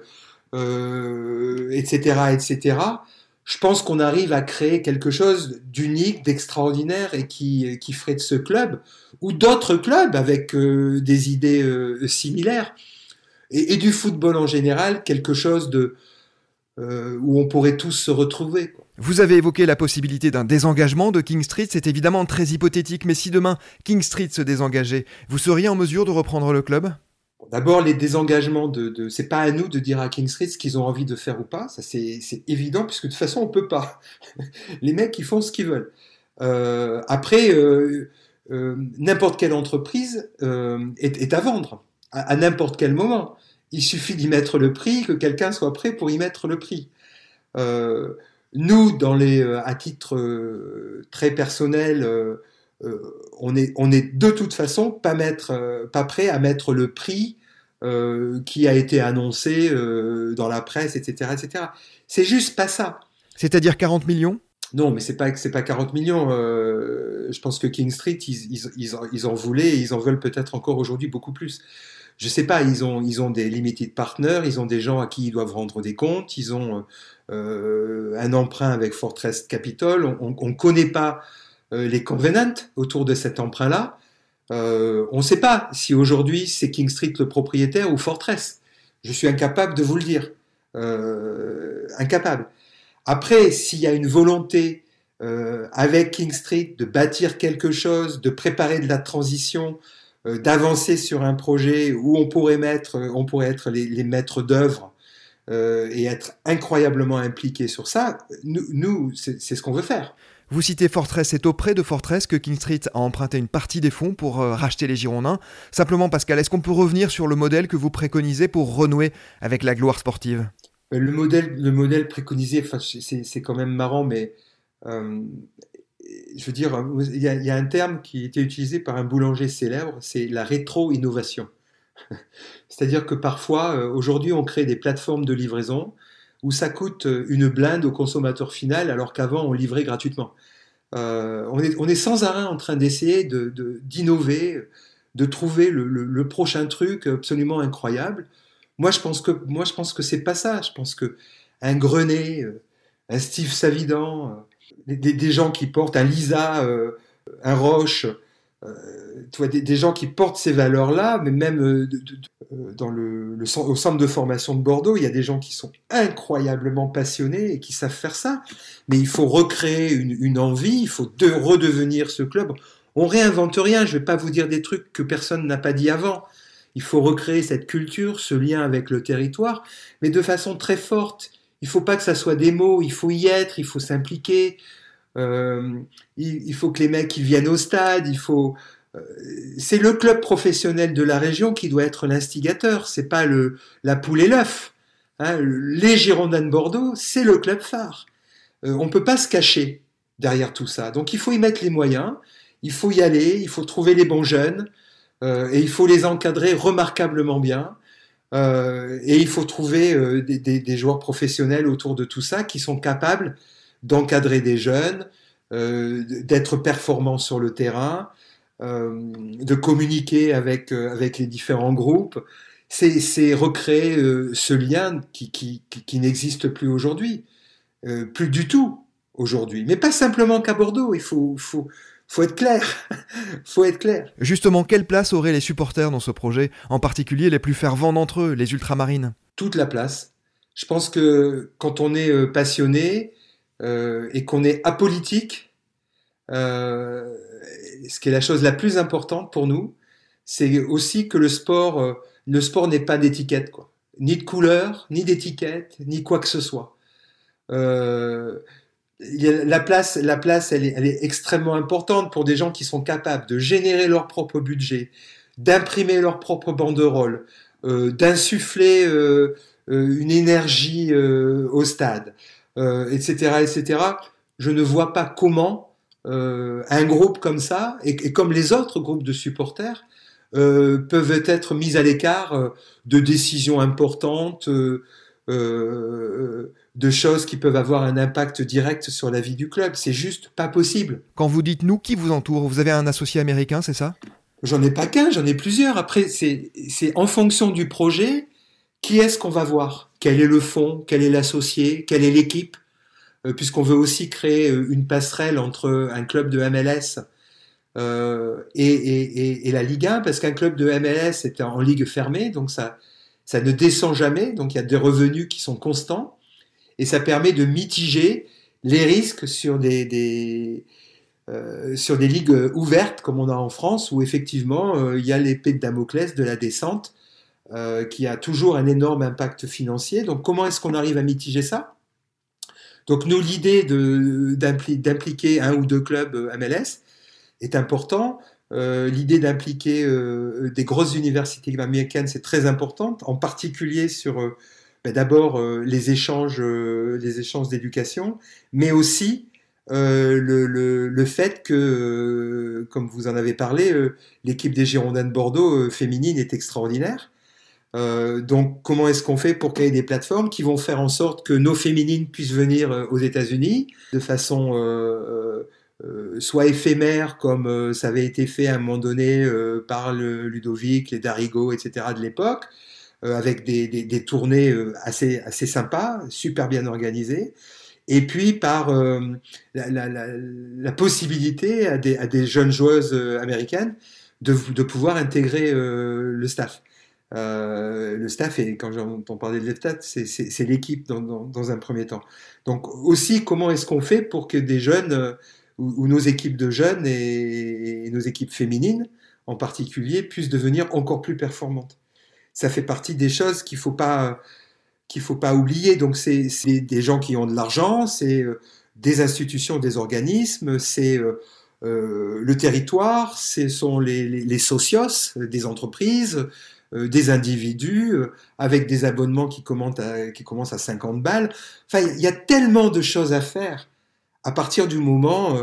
etc., etc., je pense qu'on arrive à créer quelque chose d'unique, d'extraordinaire, et qui ferait de ce club, ou d'autres clubs avec des idées similaires, et du football en général, quelque chose où on pourrait tous se retrouver, quoi. Vous avez évoqué la possibilité d'un désengagement de King Street, c'est évidemment très hypothétique, mais si demain King Street se désengageait, vous seriez en mesure de reprendre le club ? D'abord, les désengagements c'est pas à nous de dire à King Street ce qu'ils ont envie de faire ou pas, ça c'est évident, puisque de toute façon on peut pas. Les mecs ils font ce qu'ils veulent. Après, n'importe quelle entreprise est à vendre à n'importe quel moment. Il suffit d'y mettre le prix, que quelqu'un soit prêt pour y mettre le prix. Nous, à titre très personnel, on est de toute façon pas prêt à mettre le prix qui a été annoncé dans la presse, etc., etc. C'est juste pas ça. C'est-à-dire 40 millions ? Non, mais c'est pas 40 millions. Je pense que King Street, ils en voulaient, et ils en veulent peut-être encore aujourd'hui beaucoup plus. Je sais pas, ils ont des limited partners, ils ont des gens à qui ils doivent rendre des comptes, ils ont un emprunt avec Fortress Capital. On connaît pas les covenants autour de cet emprunt-là. On ne sait pas si aujourd'hui c'est King Street le propriétaire ou Fortress. Je suis incapable de vous le dire. Incapable. Après, s'il y a une volonté avec King Street de bâtir quelque chose, de préparer de la transition, d'avancer sur un projet où on pourrait être les maîtres d'œuvre et être incroyablement impliqués sur ça, nous c'est ce qu'on veut faire. Vous citez Fortress, c'est auprès de Fortress que King Street a emprunté une partie des fonds pour racheter les Girondins. Simplement, Pascal, est-ce qu'on peut revenir sur le modèle que vous préconisez pour renouer avec la gloire sportive ? Le modèle préconisé, c'est quand même marrant, mais je veux dire, il y a un terme qui était utilisé par un boulanger célèbre, c'est la rétro-innovation. C'est-à-dire que parfois, aujourd'hui, on crée des plateformes de livraison où ça coûte une blinde au consommateur final, alors qu'avant, on livrait gratuitement. On est sans arrêt en train d'essayer d'innover, de trouver le prochain truc absolument incroyable. Moi, je pense que c'est pas ça. Je pense que un Grenet, un Steve Savidan, des gens qui portent un Lisa, un Roche, tu vois, des gens qui portent ces valeurs-là, mais même au centre de formation de Bordeaux, il y a des gens qui sont incroyablement passionnés et qui savent faire ça. Mais il faut recréer une envie, il faut redevenir ce club. On réinvente rien, je ne vais pas vous dire des trucs que personne n'a pas dit avant. Il faut recréer cette culture, ce lien avec le territoire, mais de façon très forte. Il ne faut pas que ça soit des mots, il faut y être, il faut s'impliquer. Il faut que les mecs ils viennent au stade, c'est le club professionnel de la région qui doit être l'instigateur, c'est pas la poule et l'œuf. Hein, les Girondins de Bordeaux, c'est le club phare. On peut pas se cacher derrière tout ça. Donc il faut y mettre les moyens, il faut y aller, il faut trouver les bons jeunes et il faut les encadrer remarquablement bien. Et il faut trouver des joueurs professionnels autour de tout ça qui sont capables d'encadrer des jeunes, d'être performants sur le terrain, de communiquer avec les différents groupes. C'est recréer ce lien qui n'existe plus aujourd'hui, plus du tout aujourd'hui. Mais pas simplement qu'à Bordeaux, il faut être clair. Faut être clair. Justement, quelle place auraient les supporters dans ce projet, en particulier les plus fervents d'entre eux, les ultramarines? Toute la place. Je pense que quand on est passionné, et qu'on est apolitique, ce qui est la chose la plus importante pour nous, c'est aussi que le sport n'est pas d'étiquette, quoi. Ni de couleur, ni d'étiquette, ni quoi que ce soit. La place, elle est extrêmement importante pour des gens qui sont capables de générer leur propre budget, d'imprimer leur propre banderole, d'insuffler une énergie au stade. Etc. Je ne vois pas comment un groupe comme ça, et comme les autres groupes de supporters, peuvent être mis à l'écart de décisions importantes, de choses qui peuvent avoir un impact direct sur la vie du club. C'est juste pas possible. Quand vous dites nous, qui vous entoure? Vous avez un associé américain, c'est ça? J'en ai pas qu'un, j'en ai plusieurs. Après, c'est en fonction du projet, qui est-ce qu'on va voir? Quel est le fond? Quel est l'associé? Quelle est l'équipe? Puisqu'on veut aussi créer une passerelle entre un club de MLS et la Ligue 1, parce qu'un club de MLS est en ligue fermée, donc ça ne descend jamais, donc il y a des revenus qui sont constants, et ça permet de mitiger les risques sur des ligues ouvertes, comme on a en France, où effectivement il y a l'épée de Damoclès de la descente, qui a toujours un énorme impact financier. Donc comment est-ce qu'on arrive à mitiger ça? Donc nous, l'idée d'impliquer un ou deux clubs MLS est important. L'idée d'impliquer des grosses universités américaines, c'est très important, en particulier sur d'abord les échanges d'éducation, mais aussi le fait que, comme vous en avez parlé, l'équipe des Girondins de Bordeaux féminine est extraordinaire. Donc, comment est-ce qu'on fait pour créer des plateformes qui vont faire en sorte que nos féminines puissent venir aux États-Unis de façon soit éphémère, comme ça avait été fait à un moment donné par le Ludovic, les Darigo, etc. de l'époque, avec des tournées assez sympas, super bien organisées, et puis par la possibilité à des jeunes joueuses américaines de pouvoir intégrer le staff. Le staff, et quand on parlait de l'EFTAT, c'est l'équipe dans un premier temps. Donc aussi, comment est-ce qu'on fait pour que des jeunes, ou nos équipes de jeunes et nos équipes féminines en particulier, puissent devenir encore plus performantes. Ça fait partie des choses qu'il faut pas oublier. Donc c'est des gens qui ont de l'argent, c'est des institutions, des organismes, c'est le territoire, ce sont les socios des entreprises, des individus, avec des abonnements qui commencent à 50 balles. Enfin, il y a tellement de choses à faire à partir du moment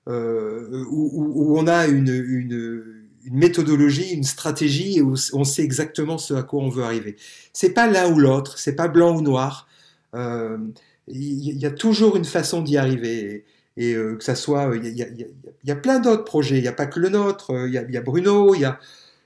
où on a une méthodologie, une stratégie, et où on sait exactement ce à quoi on veut arriver. C'est pas l'un ou l'autre, c'est pas blanc ou noir. Il y a toujours une façon d'y arriver. Et que ça soit, il y a plein d'autres projets. Il n'y a pas que le nôtre. Il y a Bruno, il y a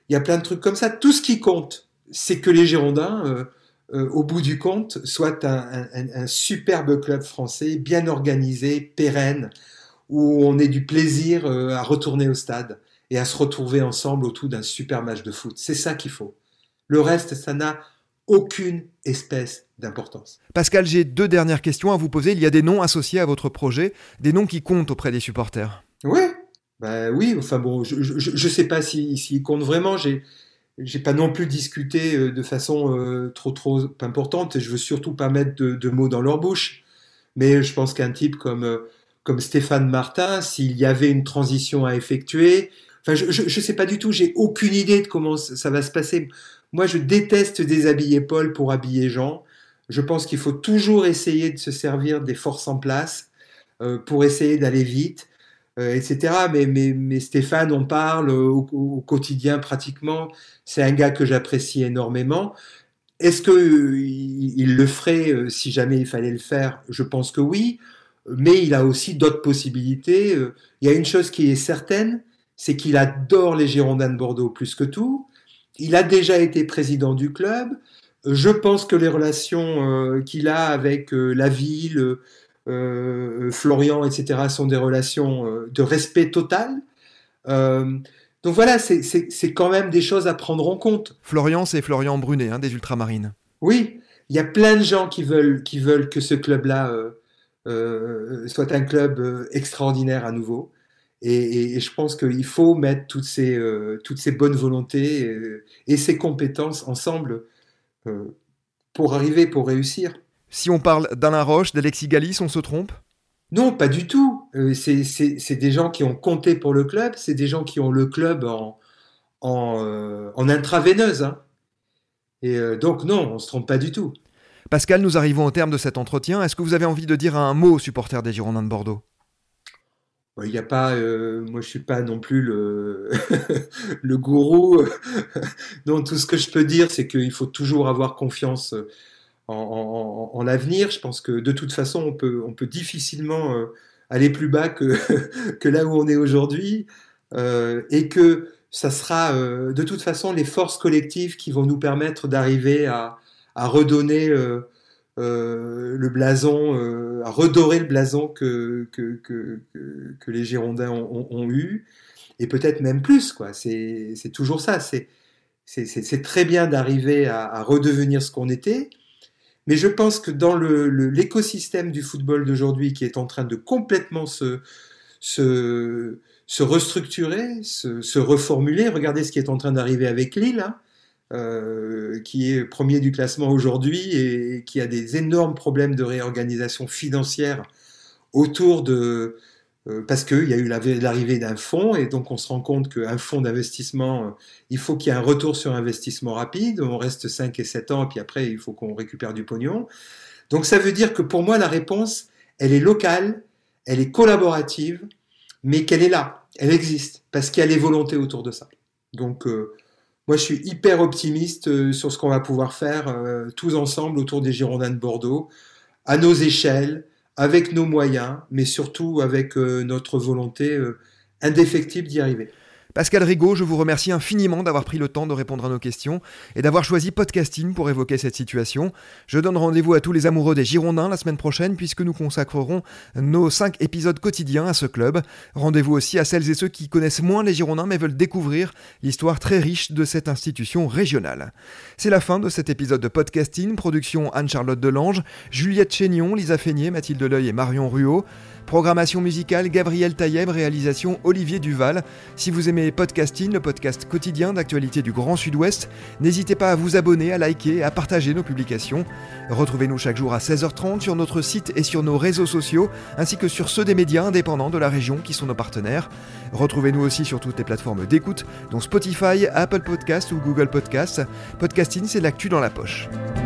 il y a plein de trucs comme ça. Tout ce qui compte, c'est que les Girondins, au bout du compte, soient un superbe club français, bien organisé, pérenne, où on ait du plaisir à retourner au stade et à se retrouver ensemble autour d'un super match de foot. C'est ça qu'il faut. Le reste, ça n'a aucune espèce d'importance. Pascal, j'ai 2 dernières questions à vous poser. Il y a des noms associés à votre projet, des noms qui comptent auprès des supporters. Ouais, oui, enfin bon, je sais pas s'ils comptent vraiment. J'ai pas non plus discuté de façon trop importante et je veux surtout pas mettre de mots dans leur bouche. Mais je pense qu'un type comme Stéphane Martin, s'il y avait une transition à effectuer, enfin je sais pas du tout, j'ai aucune idée de comment ça va se passer. Moi, je déteste déshabiller Paul pour habiller Jean. Je pense qu'il faut toujours essayer de se servir des forces en place pour essayer d'aller vite, etc. Mais Stéphane, on parle au quotidien pratiquement. C'est un gars que j'apprécie énormément. Est-ce qu'il le ferait si jamais il fallait le faire ? Je pense que oui. Mais il a aussi d'autres possibilités. Il y a une chose qui est certaine, c'est qu'il adore les Girondins de Bordeaux plus que tout. Il a déjà été président du club. Je pense que les relations qu'il a avec la ville, Florian, etc., sont des relations de respect total. Donc voilà, c'est quand même des choses à prendre en compte. Florian, c'est Florian Brunet, des Ultramarines. Oui, il y a plein de gens qui veulent que ce club-là soit un club extraordinaire à nouveau. Et je pense qu'il faut mettre toutes ces bonnes volontés et ces compétences ensemble pour réussir. Si on parle d'Alain Roche, d'Alexis Galis, on se trompe ? Non, pas du tout. C'est des gens qui ont compté pour le club, c'est des gens qui ont le club en intraveineuse. Et donc non, on ne se trompe pas du tout. Pascal, nous arrivons au terme de cet entretien. Est-ce que vous avez envie de dire un mot aux supporters des Girondins de Bordeaux ? Il n'y a pas, moi je suis pas non plus le gourou. Non, tout ce que je peux dire, c'est qu'il faut toujours avoir confiance en l'avenir. Je pense que de toute façon, on peut difficilement aller plus bas que là où on est aujourd'hui, et que ça sera de toute façon les forces collectives qui vont nous permettre d'arriver à redonner le blason, à redorer le blason que les Girondins ont eu, et peut-être même plus, quoi. C'est toujours ça. C'est très bien d'arriver à redevenir ce qu'on était, mais je pense que dans l'écosystème du football d'aujourd'hui, qui est en train de complètement se restructurer, se reformuler, regardez ce qui est en train d'arriver avec Lille, qui est premier du classement aujourd'hui et qui a des énormes problèmes de réorganisation financière autour de... parce qu'il y a eu l'arrivée d'un fonds, et donc on se rend compte qu'un fonds d'investissement, il faut qu'il y ait un retour sur investissement rapide, on reste 5 et 7 ans, et puis après il faut qu'on récupère du pognon. Donc ça veut dire que pour moi la réponse, elle est locale, elle est collaborative, mais qu'elle est là, elle existe, parce qu'il y a les volontés autour de ça. Donc moi je suis hyper optimiste sur ce qu'on va pouvoir faire tous ensemble autour des Girondins de Bordeaux, à nos échelles, avec nos moyens, mais surtout avec notre volonté indéfectible d'y arriver. Pascal Rigaud, je vous remercie infiniment d'avoir pris le temps de répondre à nos questions et d'avoir choisi Podcasting pour évoquer cette situation. Je donne rendez-vous à tous les amoureux des Girondins la semaine prochaine, puisque nous consacrerons nos 5 épisodes quotidiens à ce club. Rendez-vous aussi à celles et ceux qui connaissent moins les Girondins mais veulent découvrir l'histoire très riche de cette institution régionale. C'est la fin de cet épisode de Podcasting, production Anne-Charlotte Delange, Juliette Chénion, Lisa Feignet, Mathilde Leuil et Marion Ruot. Programmation musicale, Gabriel Taïeb, réalisation Olivier Duval. Si vous aimez Podcasting, le podcast quotidien d'actualité du Grand Sud-Ouest, n'hésitez pas à vous abonner, à liker et à partager nos publications. Retrouvez-nous chaque jour à 16h30 sur notre site et sur nos réseaux sociaux, ainsi que sur ceux des médias indépendants de la région qui sont nos partenaires. Retrouvez-nous aussi sur toutes les plateformes d'écoute, dont Spotify, Apple Podcasts ou Google Podcasts. Podcasting, c'est l'actu dans la poche.